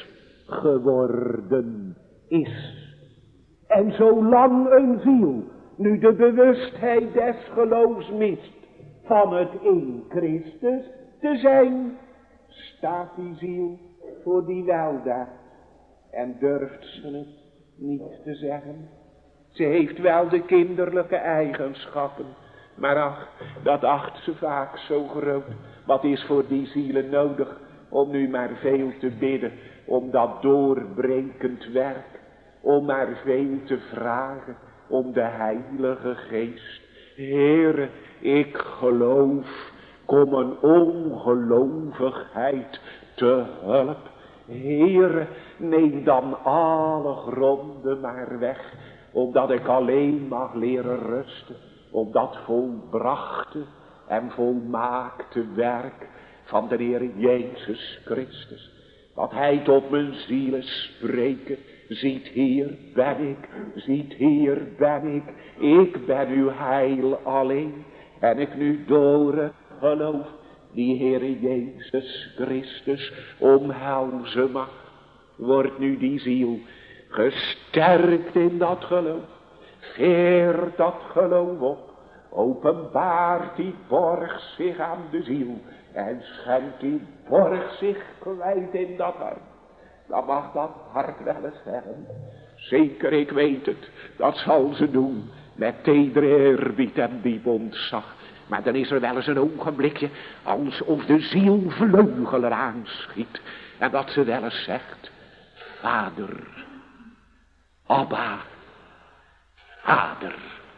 geworden is. En zolang een ziel nu de bewustheid des geloofs mist van het in Christus te zijn, staat die ziel voor die weldaad en durft ze het niet te zeggen. Ze heeft wel de kinderlijke eigenschappen, maar ach, dat acht ze vaak zo groot. Wat is voor die zielen nodig om nu maar veel te bidden, om dat doorbrekend werk, om maar veel te vragen om de Heilige Geest. Heere, ik geloof, kom een ongelovigheid te hulp. Heere, neem dan alle gronden maar weg, opdat ik alleen mag leren rusten op dat volbrachte en volmaakte werk van de Heer Jezus Christus. Dat Hij tot mijn zielen spreken, ziet hier ben ik, ziet hier ben ik, ik ben uw heil alleen. En ik nu door het geloof die Heere Jezus Christus omhelzen mag. Wordt nu die ziel gesterkt in dat geloof. Veert dat geloof op. Openbaart die borg zich aan de ziel. En schenkt die borg zich kwijt in dat hart. Dan mag dat hart wel eens zeggen. Zeker, ik weet het. Dat zal ze doen. Met tedere eerbied en diep ontzag. Maar dan is er wel eens een ogenblikje. Alsof de ziel vleugel aanschiet. En dat ze wel eens zegt. Vader. Abba. Vader.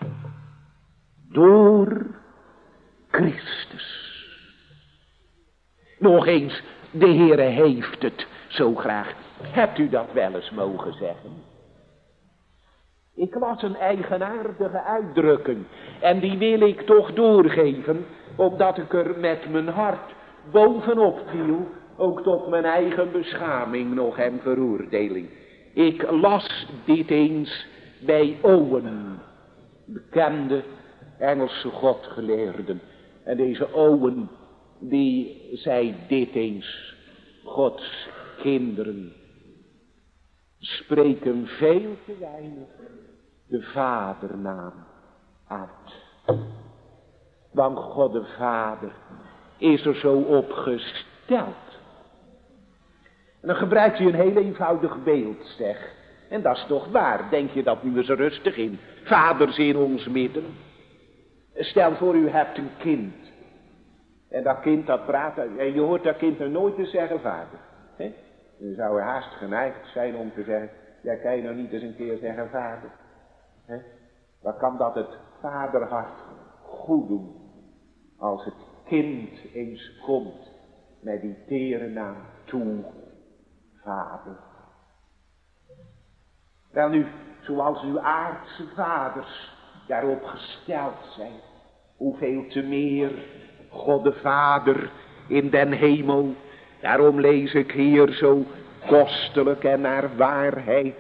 Door Christus. Nog eens. De Heere heeft het zo graag. Hebt u dat wel eens mogen zeggen? Ik las een eigenaardige uitdrukking. En die wil ik toch doorgeven. Omdat ik er met mijn hart bovenop viel. Ook tot mijn eigen beschaming nog en veroordeling. Ik las dit eens bij Owen. Bekende Engelse godgeleerden. En deze Owen die zei dit eens. Gods kinderen spreken veel te weinig de vadernaam uit. Want God de Vader is er zo op gesteld. En dan gebruikt hij een heel eenvoudig beeld, zeg. En dat is toch waar, denk je dat nu eens rustig in. Vaders in ons midden. Stel voor u hebt een kind. En dat kind dat praat, en je hoort dat kind er nooit te zeggen vader. He? Dan zou er haast geneigd zijn om te zeggen, ja, kan je nou niet eens een keer zeggen vader. He? Wat kan dat het vaderhart goed doen, als het kind eens komt met die tere naam toe, vader. Wel nu, zoals uw aardse vaders daarop gesteld zijn, hoeveel te meer God de Vader in den hemel. Daarom lees ik hier zo kostelijk en naar waarheid.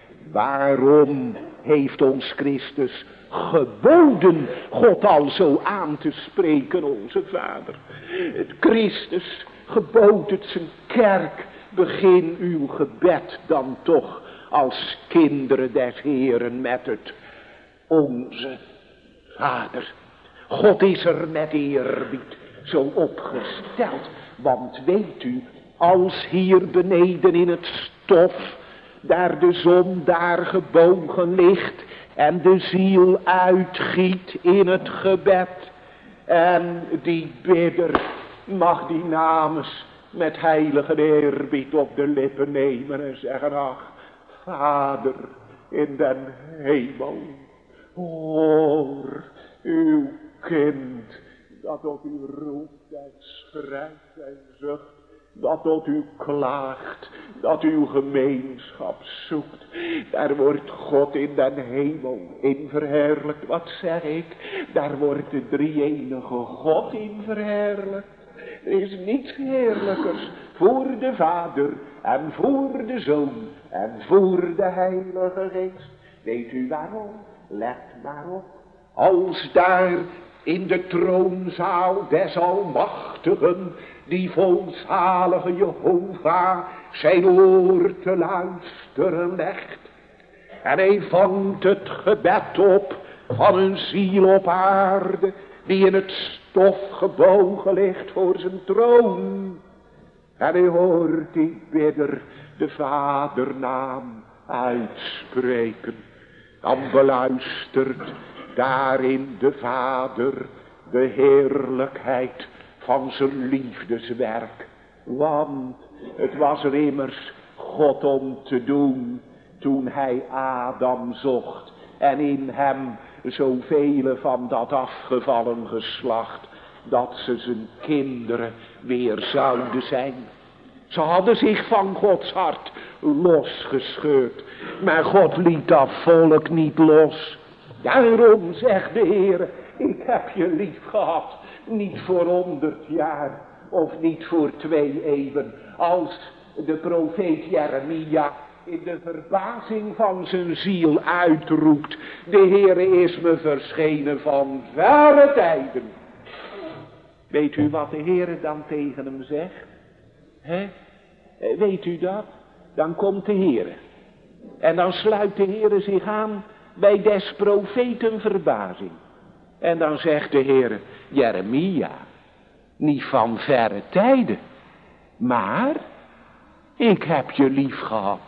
Waarom heeft ons Christus geboden God al zo aan te spreken, onze Vader? Het Christus gebood het zijn kerk. Begin uw gebed dan toch als kinderen des Heeren met het onze Vader. God is er met eerbied zo opgesteld. Want weet u, als hier beneden in het stof, daar de zon daar gebogen ligt en de ziel uitgiet in het gebed. En die bidder mag die namens met heilige eerbied op de lippen nemen en zeggen, ach, Vader in den hemel, hoor uw kind, dat tot u roept en schrijft en zucht, dat tot u klaagt, dat uw gemeenschap zoekt. Daar wordt God in den hemel in verheerlijkt. Wat zeg ik? Daar wordt de drie-enige God in verheerlijkt. Er is niets heerlijkers voor de Vader en voor de Zoon en voor de Heilige Geest. Weet u waarom? Let maar op. Als daar in de troonzaal des Almachtigen die volzalige Jehovah zijn oor te luisteren legt. En hij vangt het gebed op van een ziel op aarde die in het stof gebogen ligt voor zijn troon. En hij hoort die bidder de vadernaam uitspreken. Dan beluistert daarin de Vader de heerlijkheid van zijn liefdeswerk. Want het was er immers God om te doen toen hij Adam zocht en in hem zoveel van dat afgevallen geslacht, dat ze zijn kinderen weer zouden zijn. Ze hadden zich van Gods hart losgescheurd, maar God liet dat volk niet los. Daarom zegt de Heer, ik heb je lief gehad, niet voor honderd jaar of niet voor twee eeuwen, als de profeet Jeremia in de verbazing van zijn ziel uitroept, de Heere is me verschenen van verre tijden. Weet u wat de Heer dan tegen hem zegt? Hè? Weet u dat? Dan komt de Heer. En dan sluit de Heer zich aan bij des profeten verbazing. En dan zegt de Heer, Jeremia, niet van verre tijden, maar ik heb je lief gehad.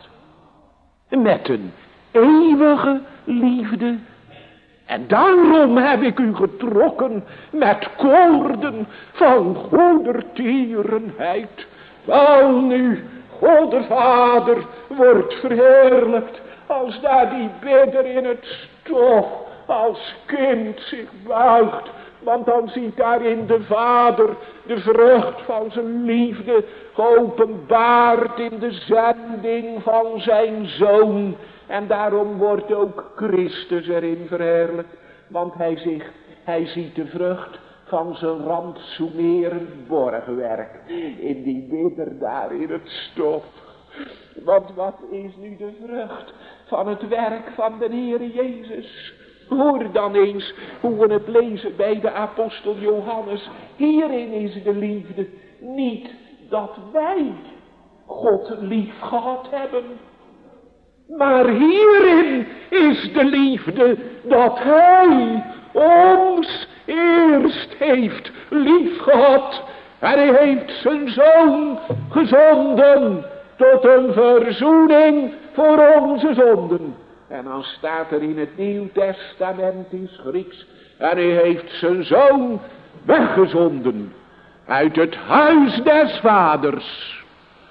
Met een eeuwige liefde. En daarom heb ik u getrokken met koorden van goedertierenheid. Wel nu, God de Vader wordt verheerlijkt als daar die bidder in het stof als kind zich buigt. Want dan ziet daarin de Vader de vrucht van zijn liefde geopenbaard in de zending van zijn Zoon. En daarom wordt ook Christus erin verheerlijkt. Want hij zegt, hij ziet de vrucht van zijn rantsoenerend borgwerk in die bidder daar in het stof. Want wat is nu de vrucht van het werk van de Heer Jezus? Hoor dan eens hoe we het lezen bij de apostel Johannes. Hierin is de liefde, niet dat wij God lief gehad hebben, maar hierin is de liefde dat hij ons eerst heeft lief gehad. En hij heeft zijn Zoon gezonden tot een verzoening voor onze zonden. En dan staat er in het Nieuw Testament in Grieks, en hij heeft zijn Zoon weggezonden uit het huis des Vaders,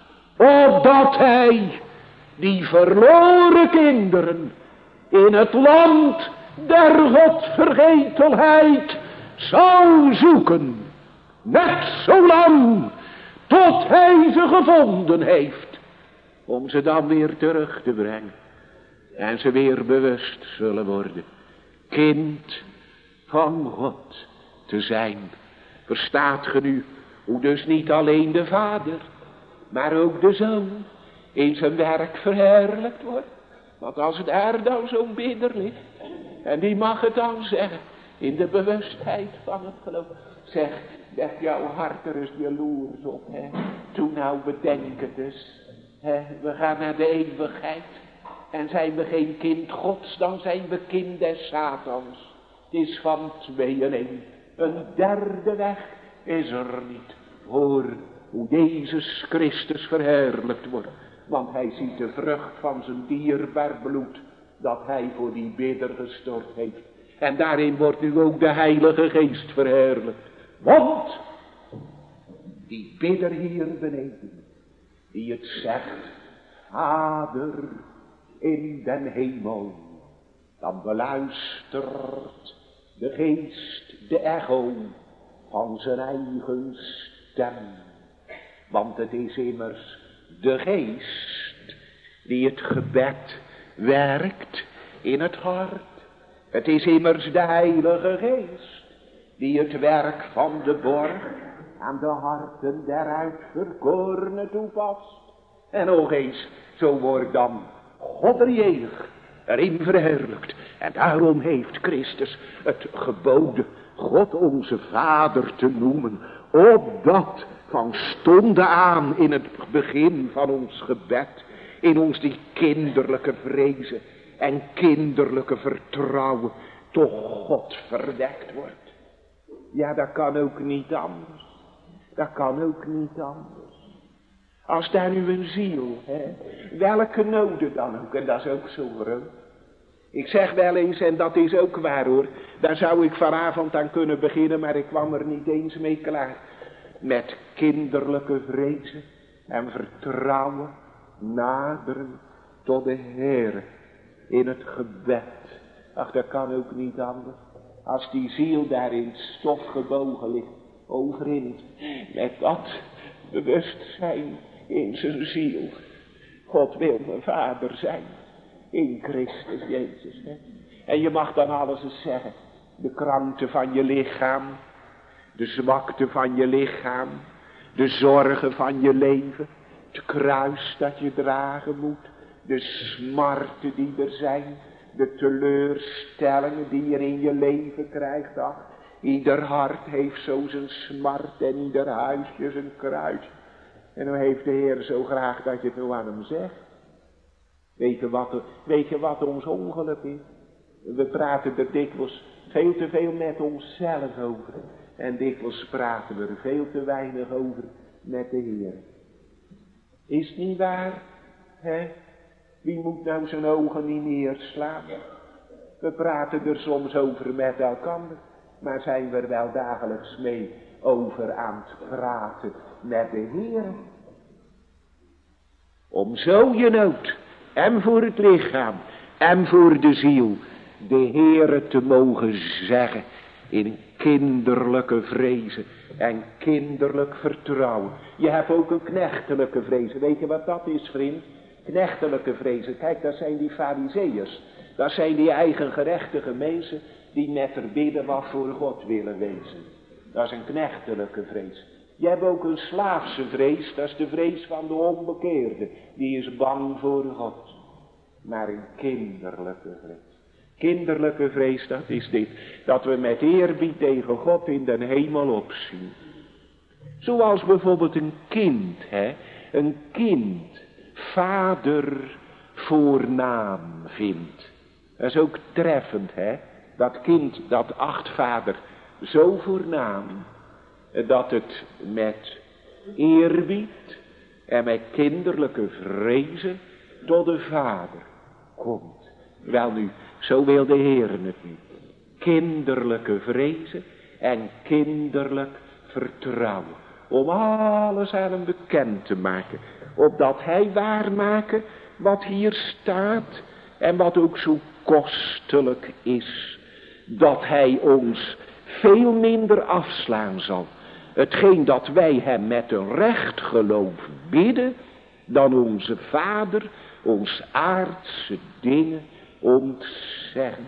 opdat hij die verloren kinderen in het land der godvergetelheid zou zoeken, net zo lang tot hij ze gevonden heeft, om ze dan weer terug te brengen. En ze weer bewust zullen worden kind van God te zijn. Verstaat ge nu hoe dus niet alleen de Vader, maar ook de Zoon in zijn werk verheerlijkt wordt? Want als het er dan zo'n bidder ligt, en die mag het dan zeggen, in de bewustheid van het geloof. Zeg, werd jouw hart er eens jaloers op, hè? Toen nou bedenk het dus, hè? We gaan naar de eeuwigheid. En zijn we geen kind Gods, dan zijn we kind des Satans. Het is van twee en één. Een derde weg is er niet. Hoor hoe Jezus Christus verheerlijkt wordt. Want hij ziet de vrucht van zijn dierbaar bloed, dat hij voor die bidder gestort heeft. En daarin wordt nu ook de Heilige Geest verheerlijkt. Want die bidder hier beneden, die het zegt, Vader in den hemel, dan beluistert de Geest de echo van zijn eigen stem. Want het is immers de Geest die het gebed werkt in het hart. Het is immers de Heilige Geest die het werk van de borg aan de harten der uitverkorenen toepast. En nog eens, zo wordt dan God er eeuwig erin verheerlijkt. En daarom heeft Christus het geboden God onze Vader te noemen, opdat van stonde aan in het begin van ons gebed, in ons die kinderlijke vrezen en kinderlijke vertrouwen toch God verdekt wordt. Ja, dat kan ook niet anders. Dat kan ook niet anders. Als daar nu een ziel, hè, welke noden dan ook, en dat is ook zo groot. Ik zeg wel eens, en dat is ook waar hoor, daar zou ik vanavond aan kunnen beginnen, maar ik kwam er niet eens mee klaar. Met kinderlijke vrezen en vertrouwen naderen tot de Heer in het gebed. Ach, dat kan ook niet anders. Als die ziel daar in stof gebogen ligt, overin, met dat bewustzijn in zijn ziel. God wil mijn Vader zijn, in Christus Jezus. Hè? En je mag dan alles eens zeggen, de krankte van je lichaam, de zwakte van je lichaam, de zorgen van je leven, het kruis dat je dragen moet, de smarten die er zijn, de teleurstellingen die je in je leven krijgt. Ach, Ieder hart heeft zo zijn smart en ieder huisje zijn kruis. En dan heeft de Heer zo graag dat je het nou aan hem zegt. Weet je wat, weet je wat ons ongeluk is? We praten er dikwijls veel te veel met onszelf over. En dikwijls praten we er veel te weinig over met de Heer. Is het niet waar? Hè? Wie moet nou zijn ogen niet neerslaan? We praten er soms over met elkaar. Maar zijn we er wel dagelijks mee over aan het praten met de Heer? Om zo je nood, en voor het lichaam, en voor de ziel, de Heere te mogen zeggen in kinderlijke vrezen en kinderlijk vertrouwen. Je hebt ook een knechtelijke vrezen. Weet je wat dat is, vriend? Knechtelijke vrezen. Kijk, dat zijn die farizeeërs. Dat zijn die eigengerechtige mensen die net er bidden wat voor God willen wezen. Dat is een knechtelijke vrees. Je hebt ook een slaafse vrees. Dat is de vrees van de onbekeerde. Die is bang voor God. Maar een kinderlijke vrees. Kinderlijke vrees, dat is dit. Dat we met eerbied tegen God in den hemel opzien. Zoals bijvoorbeeld een kind, hè. Een kind vader voornaam vindt. Dat is ook treffend, hè. Dat kind, dat acht vader zo voornaam. Dat het met eerbied en met kinderlijke vrezen tot de vader komt. Wel nu, zo wil de Heer het niet. Kinderlijke vrezen en kinderlijk vertrouwen. Om alles aan hem bekend te maken. Opdat hij waarmaken wat hier staat. En wat ook zo kostelijk is. Dat hij ons veel minder afslaan zal. Hetgeen dat wij hem met een recht geloof bidden. Dan onze vader ons aardse dingen ontzeggen.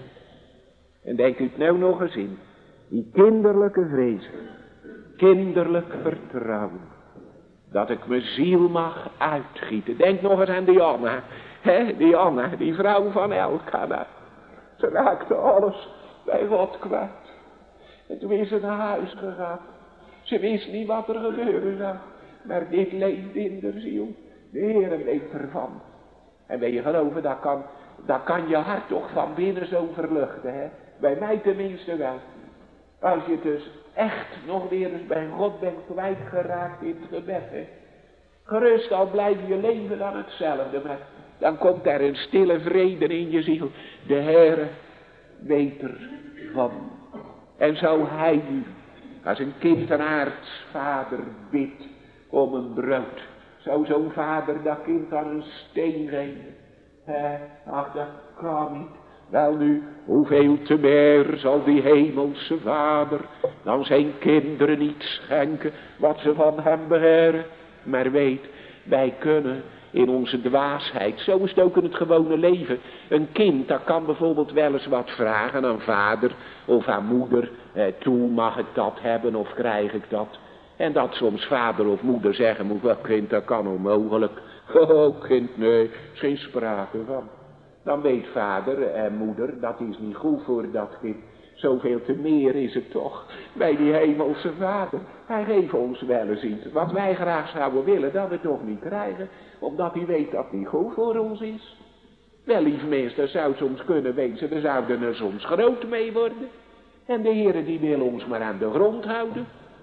En denk u het nou nog eens in. Die kinderlijke vrezen. Kinderlijk vertrouwen. Dat ik mijn ziel mag uitgieten. Denk nog eens aan die Anna. Hè, die Anna, die vrouw van Elkana. Ze raakte alles bij God kwijt. En toen is ze naar huis gegaan. Ze wist niet wat er gebeuren zou. Maar dit leefde in de ziel. De Heer weet ervan. En wil je geloven, dat kan, dat kan je hart toch van binnen zo verluchten. Hè? Bij mij tenminste wel. Als je dus echt nog weer eens bij God bent kwijtgeraakt in het gebed. Hè? Gerust al blijf je leven dan hetzelfde. Maar dan komt er een stille vrede in je ziel. De Heere weet ervan. En zou hij nu, als een kind een aartsvader bidt om een brood. Zou zo'n vader dat kind aan een steen geven? He, ach, dat kan niet. Wel nu, hoeveel te meer zal die hemelse vader dan zijn kinderen niet schenken wat ze van hem beheren. Maar weet, wij kunnen in onze dwaasheid, zo is het ook in het gewone leven. Een kind, dat kan bijvoorbeeld wel eens wat vragen aan vader of aan moeder. Eh, toe mag ik dat hebben of krijg ik dat? En dat soms vader of moeder zeggen moet, wel kind, dat kan onmogelijk. Oh kind, nee, is geen sprake van. Dan weet vader en moeder, dat is niet goed voor dat kind. Zoveel te meer is het toch bij die hemelse vader. Hij geeft ons wel eens iets wat wij graag zouden willen, dat we toch niet krijgen. Omdat hij weet dat het niet goed voor ons is. Wel lief mens, dat zou soms kunnen wezen, we zouden er soms groot mee worden. En de Heere die wil ons maar aan de grond houden.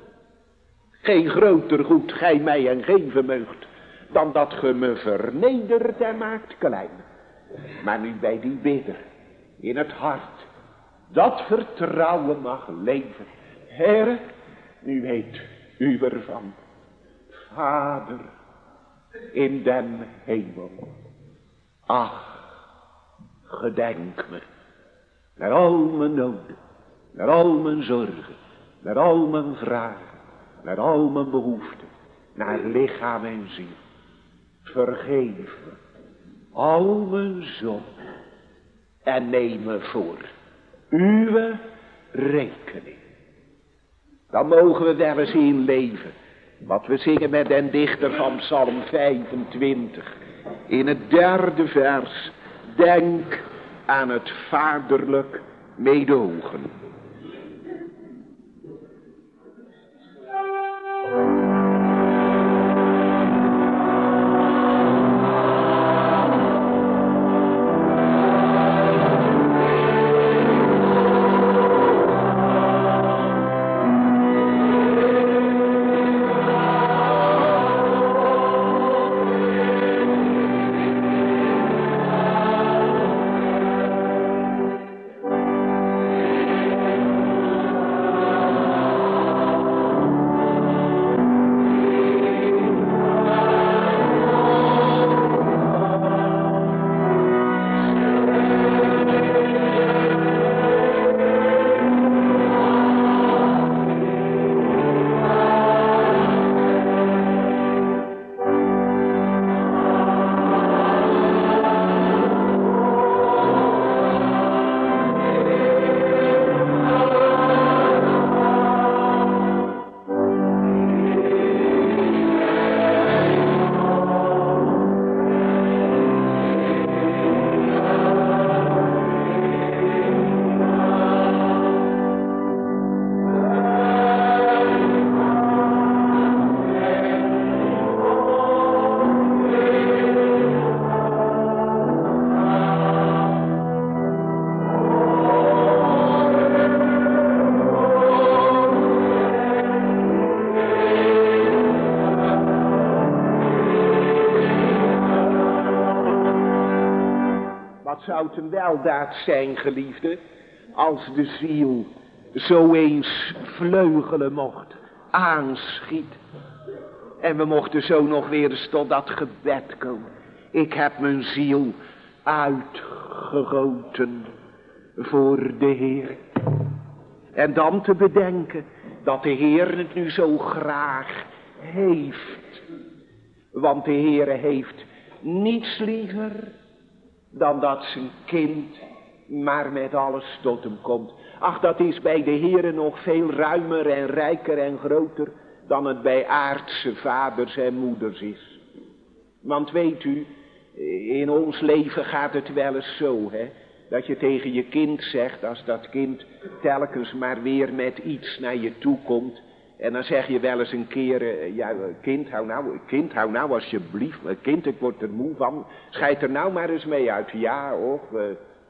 Geen groter goed gij mij en geven meugt, dan dat ge me vernedert en maakt klein. Maar nu bij die bidder, in het hart, dat vertrouwen mag leven. Heere, u weet u ervan. Vader in den hemel. Ach, gedenk me. Naar al mijn noden, naar al mijn zorgen, naar al mijn vragen. Naar al mijn behoeften, naar lichaam en ziel. Vergeef me al mijn zonden en neem me voor uw rekening. Dan mogen we wel eens in leven. Wat we zingen met den dichter van Psalm vijfentwintig. In het derde vers. Denk aan het vaderlijk meedogen. Wat zou het een weldaad zijn, geliefde, als de ziel zo eens vleugelen mocht, aanschiet. En we mochten zo nog weer eens tot dat gebed komen. Ik heb mijn ziel uitgegoten voor de Heer. En dan te bedenken dat de Heer het nu zo graag heeft. Want de Heer heeft niets liever dan dat zijn kind maar met alles tot hem komt. Ach, dat is bij de Heer nog veel ruimer en rijker en groter dan het bij aardse vaders en moeders is. Want weet u, in ons leven gaat het wel eens zo, hè, dat je tegen je kind zegt, als dat kind telkens maar weer met iets naar je toe komt, en dan zeg je wel eens een keer, uh, ja, kind, hou nou, kind, hou nou alsjeblieft, kind, ik word er moe van, schijt er nou maar eens mee uit. Ja, och, uh,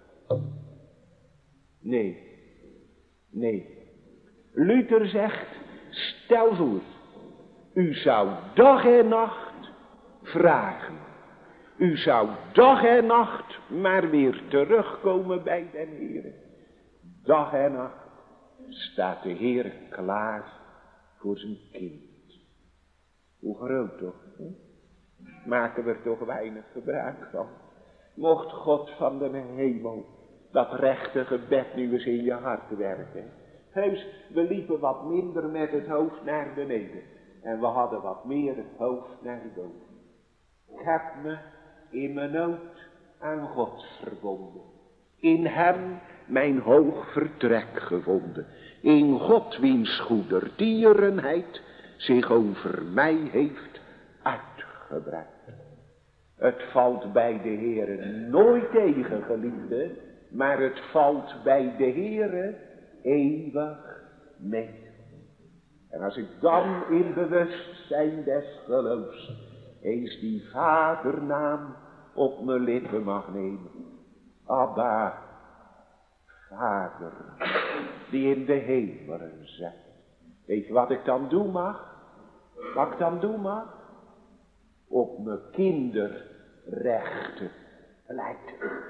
nee, nee. Luther zegt, stel voor, u zou dag en nacht vragen. U zou dag en nacht maar weer terugkomen bij den Heere. Dag en nacht staat de Heer klaar voor zijn kind. Hoe groot toch? Hè? Maken we er toch weinig gebruik van. Mocht God van de hemel dat rechte gebed nu eens in je hart werken. Heus, we liepen wat minder met het hoofd naar beneden. En we hadden wat meer het hoofd naar boven. Ik heb me in mijn nood aan God verbonden. In hem mijn hoog vertrek gevonden. In God wiens goedertierenheid zich over mij heeft uitgebreid. Het valt bij de Heere nooit tegen, geliefde, maar het valt bij de Heere eeuwig mee. En als ik dan in bewustzijn des geloofs eens die vadernaam op mijn lippen mag nemen. Abba, Vader, die in de hemelen zit. Weet je wat ik dan doen mag? Wat ik dan doen mag? Op mijn kinderrechten pleiten.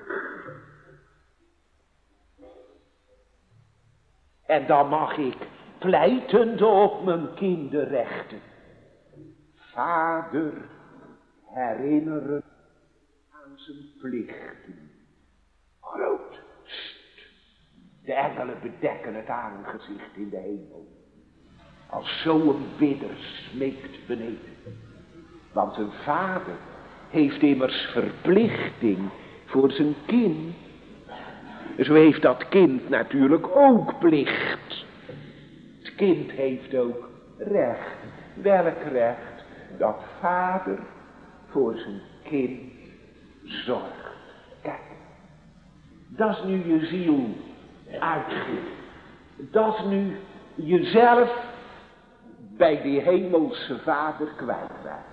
En dan mag ik pleitend op mijn kinderrechten Vader herinneren aan zijn plichten. Groot. St. De engelen bedekken het aangezicht in de hemel. Als zo'n bidder smeekt beneden. Want een vader heeft immers verplichting voor zijn kind. Zo heeft dat kind natuurlijk ook plicht. Het kind heeft ook recht. Welk recht? Dat vader voor zijn kind zorgt. Kijk, dat is nu je ziel uitgeven. Dat is nu jezelf bij die hemelse vader kwijtraken.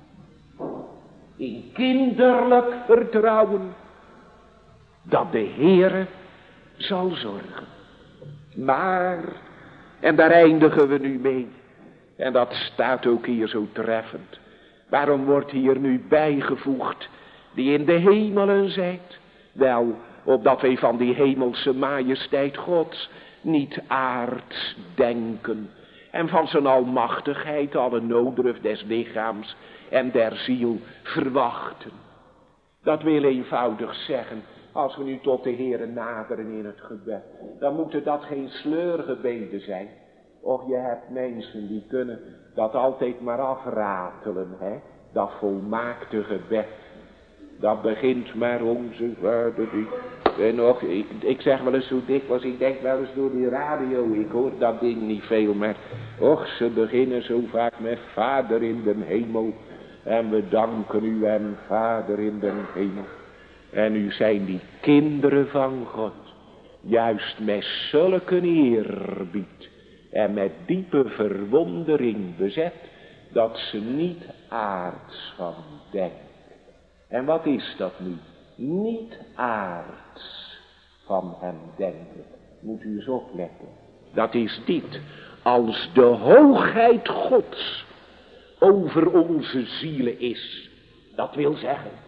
In kinderlijk vertrouwen dat de Heere zal zorgen. Maar, en daar eindigen we nu mee, en dat staat ook hier zo treffend. Waarom wordt hier nu bijgevoegd, die in de hemelen zijt? Wel, opdat wij van die hemelse majesteit Gods niet aards denken. En van zijn almachtigheid alle nooddruf des lichaams en der ziel verwachten. Dat wil eenvoudig zeggen, als we nu tot de Heere naderen in het gebed, dan moeten dat geen sleurgebeden zijn. Och, je hebt mensen die kunnen dat altijd maar afratelen, hè. Dat volmaakte gebed. Dat begint maar onze Vader die... En nog, ik, ik zeg wel eens zo dikwijls, ik denk wel eens door die radio, ik hoor dat ding niet veel, maar... Och, ze beginnen zo vaak met Vader in den hemel. En we danken u en Vader in den hemel. En u zijn die kinderen van God. Juist met zulke eerbied. En met diepe verwondering bezet. Dat ze niet aards van denken. En wat is dat nu? Niet aards van hem denken. Moet u eens opletten. Dat is dit. Als de hoogheid Gods over onze zielen is. Dat wil zeggen.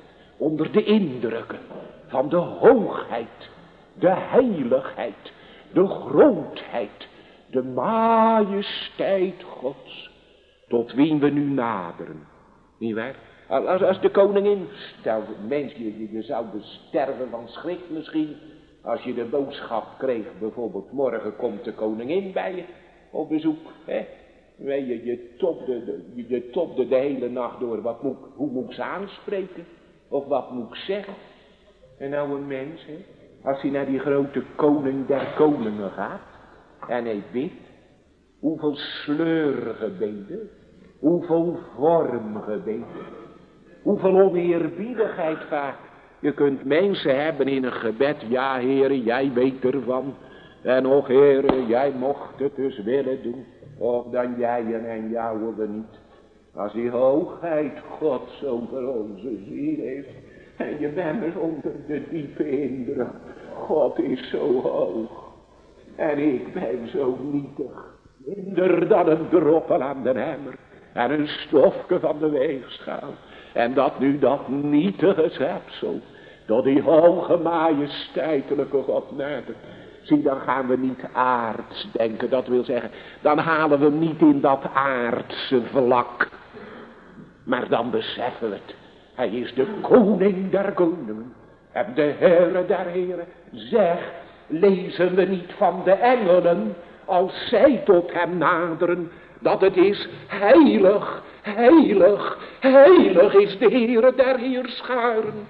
onder de indrukken van de hoogheid, de heiligheid, de grootheid, de majesteit Gods, tot wien we nu naderen. Niet waar? Als, als de koningin, stel mens, je, je zou sterven van schrik misschien, als je de boodschap kreeg, bijvoorbeeld morgen komt de koningin bij je op bezoek, hè? Je, je, topde de, je topde de hele nacht door, wat moet, hoe moet ik ze aanspreken? Of wat moet ik zeggen? En nou een mens, hè, als hij naar die grote koning der koningen gaat, en hij bidt, hoeveel sleurgebeden, hoeveel vormgebeden, hoeveel oneerbiedigheid vaak. Je kunt mensen hebben in een gebed, ja Heere, jij weet ervan, en och Heere, jij mocht het dus willen doen, of dan jij en jou er niet. Als die hoogheid Gods over onze ziel heeft, en je bent er onder de diepe indruk, God is zo hoog, en ik ben zo nietig, minder dan een druppel aan de emmer, en een stofje van de weegschaal, en dat nu dat nietige schepsel, tot die hoge majesteitelijke God nadert. Zie, dan gaan we niet aards denken, dat wil zeggen, dan halen we hem niet in dat aardse vlak. Maar dan beseffen we het, hij is de koning der koningen en de Heere der heren. Zeg, lezen we niet van de engelen, als zij tot hem naderen, dat het is heilig, heilig, heilig is de Heere der heerscharen.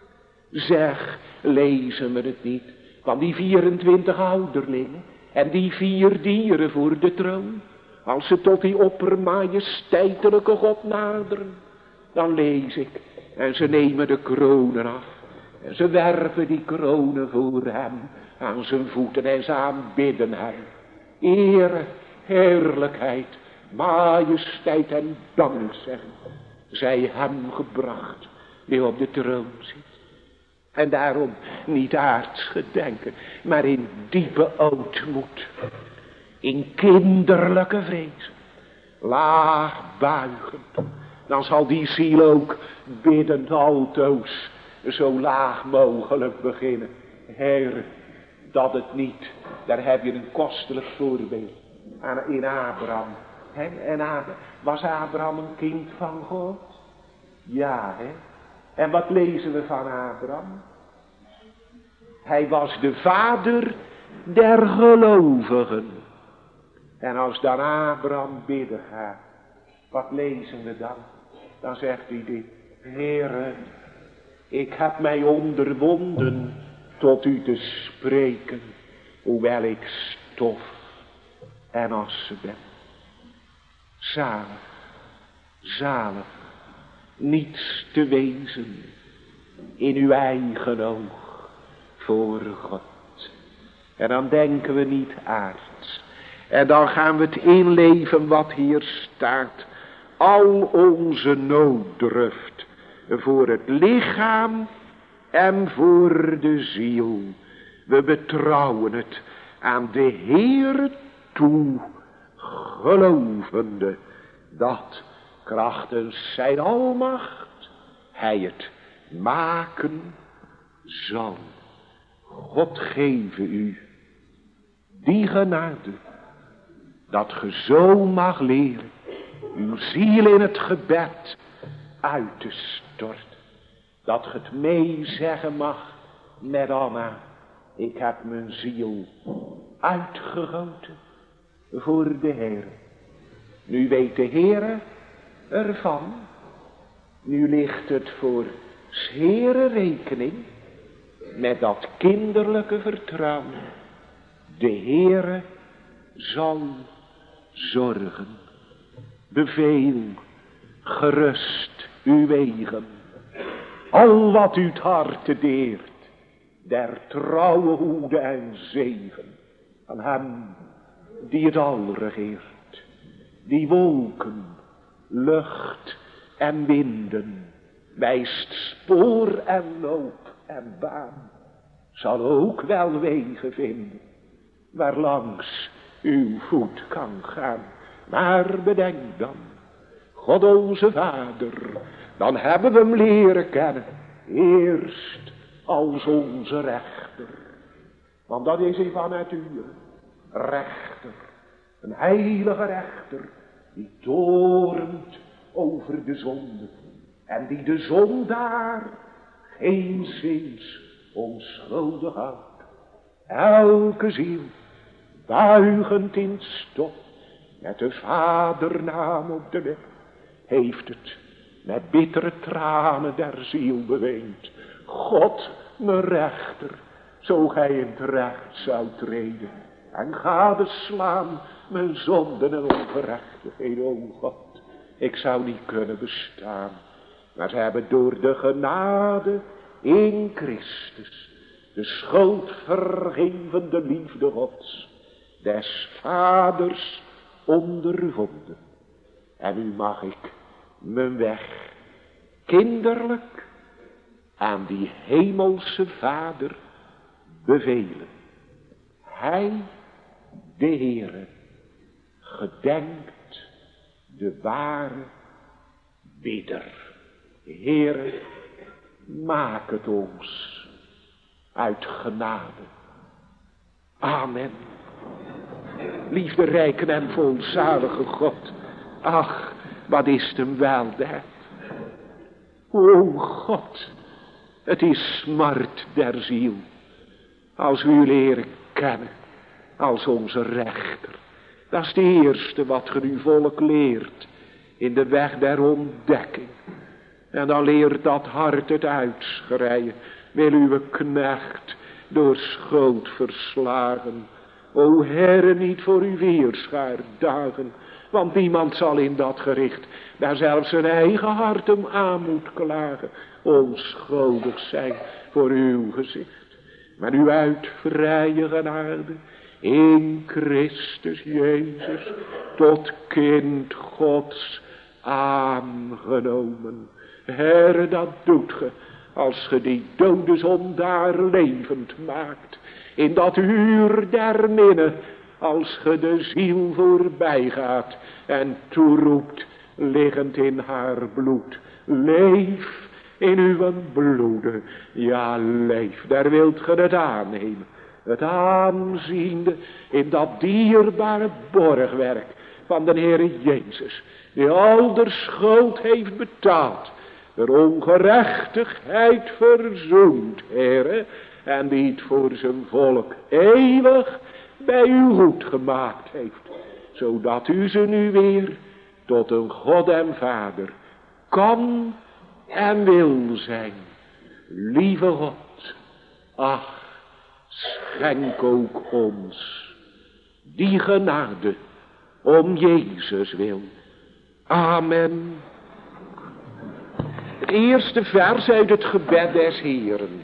Zeg, lezen we het niet van die vierentwintig ouderlingen en die vier dieren voor de troon, als ze tot die oppermajesteitelijke God naderen, dan lees ik, en ze nemen de kronen af, en ze werpen die kronen voor hem aan zijn voeten en ze aanbidden hem. Ere, heerlijkheid, majesteit en dankzeggen, zij hem gebracht, die op de troon zit. En daarom niet aards gedenken, maar in diepe ootmoed, in kinderlijke vrees, laag buigend. Dan zal die ziel ook biddend altoos zo laag mogelijk beginnen. Heer, dat het niet, daar heb je een kostelijk voorbeeld in Abraham. He, en Abraham, was Abraham een kind van God? Ja, hè. En wat lezen we van Abraham? Hij was de vader der gelovigen. En als dan Abraham bidden gaat, wat lezen we dan? Dan zegt hij dit: Heere, ik heb mij onderwonden tot u te spreken, hoewel ik stof en assen ben. Zalig, zalig, niets te wezen in uw eigen oog voor God. En dan denken we niet aards. En dan gaan we het inleven wat hier staat. Al onze nooddruft voor het lichaam en voor de ziel. We betrouwen het aan de Heer toe, gelovende dat krachtens zijn almacht hij het maken zal. God geven u die genade, dat ge zo mag leren uw ziel in het gebed uit te storten. Dat ge het meezeggen mag met Anna: ik heb mijn ziel uitgegoten voor de Heer. Nu weet de Heer ervan. Nu ligt het voor 's Heeren rekening met dat kinderlijke vertrouwen. De Heere zal zorgen. Beveel gerust uw wegen. Al wat u het harte deert, der trouwe hoede en zegen aan hem die het al regeert. Die wolken, lucht en winden wijst spoor en loop en baan, zal ook wel wegen vinden waar langs uw voet kan gaan. Maar bedenk dan, God onze Vader, dan hebben we hem leren kennen Eerst als onze rechter. Want dat is hij van nature. Rechter. Een heilige rechter. Die toornt over de zonde. En die de zondaar geenszins onschuldig houdt. Elke ziel, buigend in stof, met de vadernaam op de weg, heeft het met bittere tranen der ziel beweend. God, mijn rechter, zo gij in het recht zou treden en gadeslaan mijn zonden en ongerechtigheden, o God. Ik zou niet kunnen bestaan, maar ze hebben door de genade in Christus de schuldvergevende liefde Gods, des vaders ondervonden. En nu mag ik mijn weg kinderlijk aan die hemelse vader bevelen. Hij, de Heere, gedenkt de ware bidder. Heere, maak het ons uit genade. Amen. Liefderijke en volzalige God. Ach, wat is het hem wel dat. O God, het is smart der ziel. Als we u leren kennen, als onze rechter. Dat is het eerste wat ge uw volk leert, in de weg der ontdekking. En dan leert dat hart het uitschreien. Wil uw knecht door schuld verslagen. O Heere, niet voor uw weerschaar dagen. Want niemand zal in dat gericht daar zelfs zijn eigen hart hem aan moet klagen. Onschuldig zijn voor uw gezicht. Maar u uit vrije genade in Christus Jezus tot kind Gods aangenomen. Heere, dat doet ge als ge die dode zondaar levend maakt. In dat uur der minne, als ge de ziel voorbij gaat en toeroept, liggend in haar bloed. Leef in uw bloede, ja leef, daar wilt ge het aannemen. Het aanziende in dat dierbare borgwerk van de Heere Jezus, die al de schuld heeft betaald, de ongerechtigheid verzoend, Heere, en die het voor zijn volk eeuwig bij u goed gemaakt heeft, zodat u ze nu weer tot een God en Vader kan en wil zijn. Lieve God, ach, schenk ook ons die genade om Jezus wil. Amen. Het eerste vers uit het gebed des Heeren.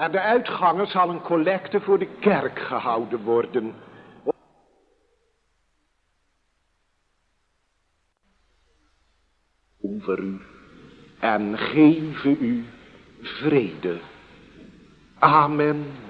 Aan de uitgangen zal een collecte voor de kerk gehouden worden. Over u en geven u vrede. Amen.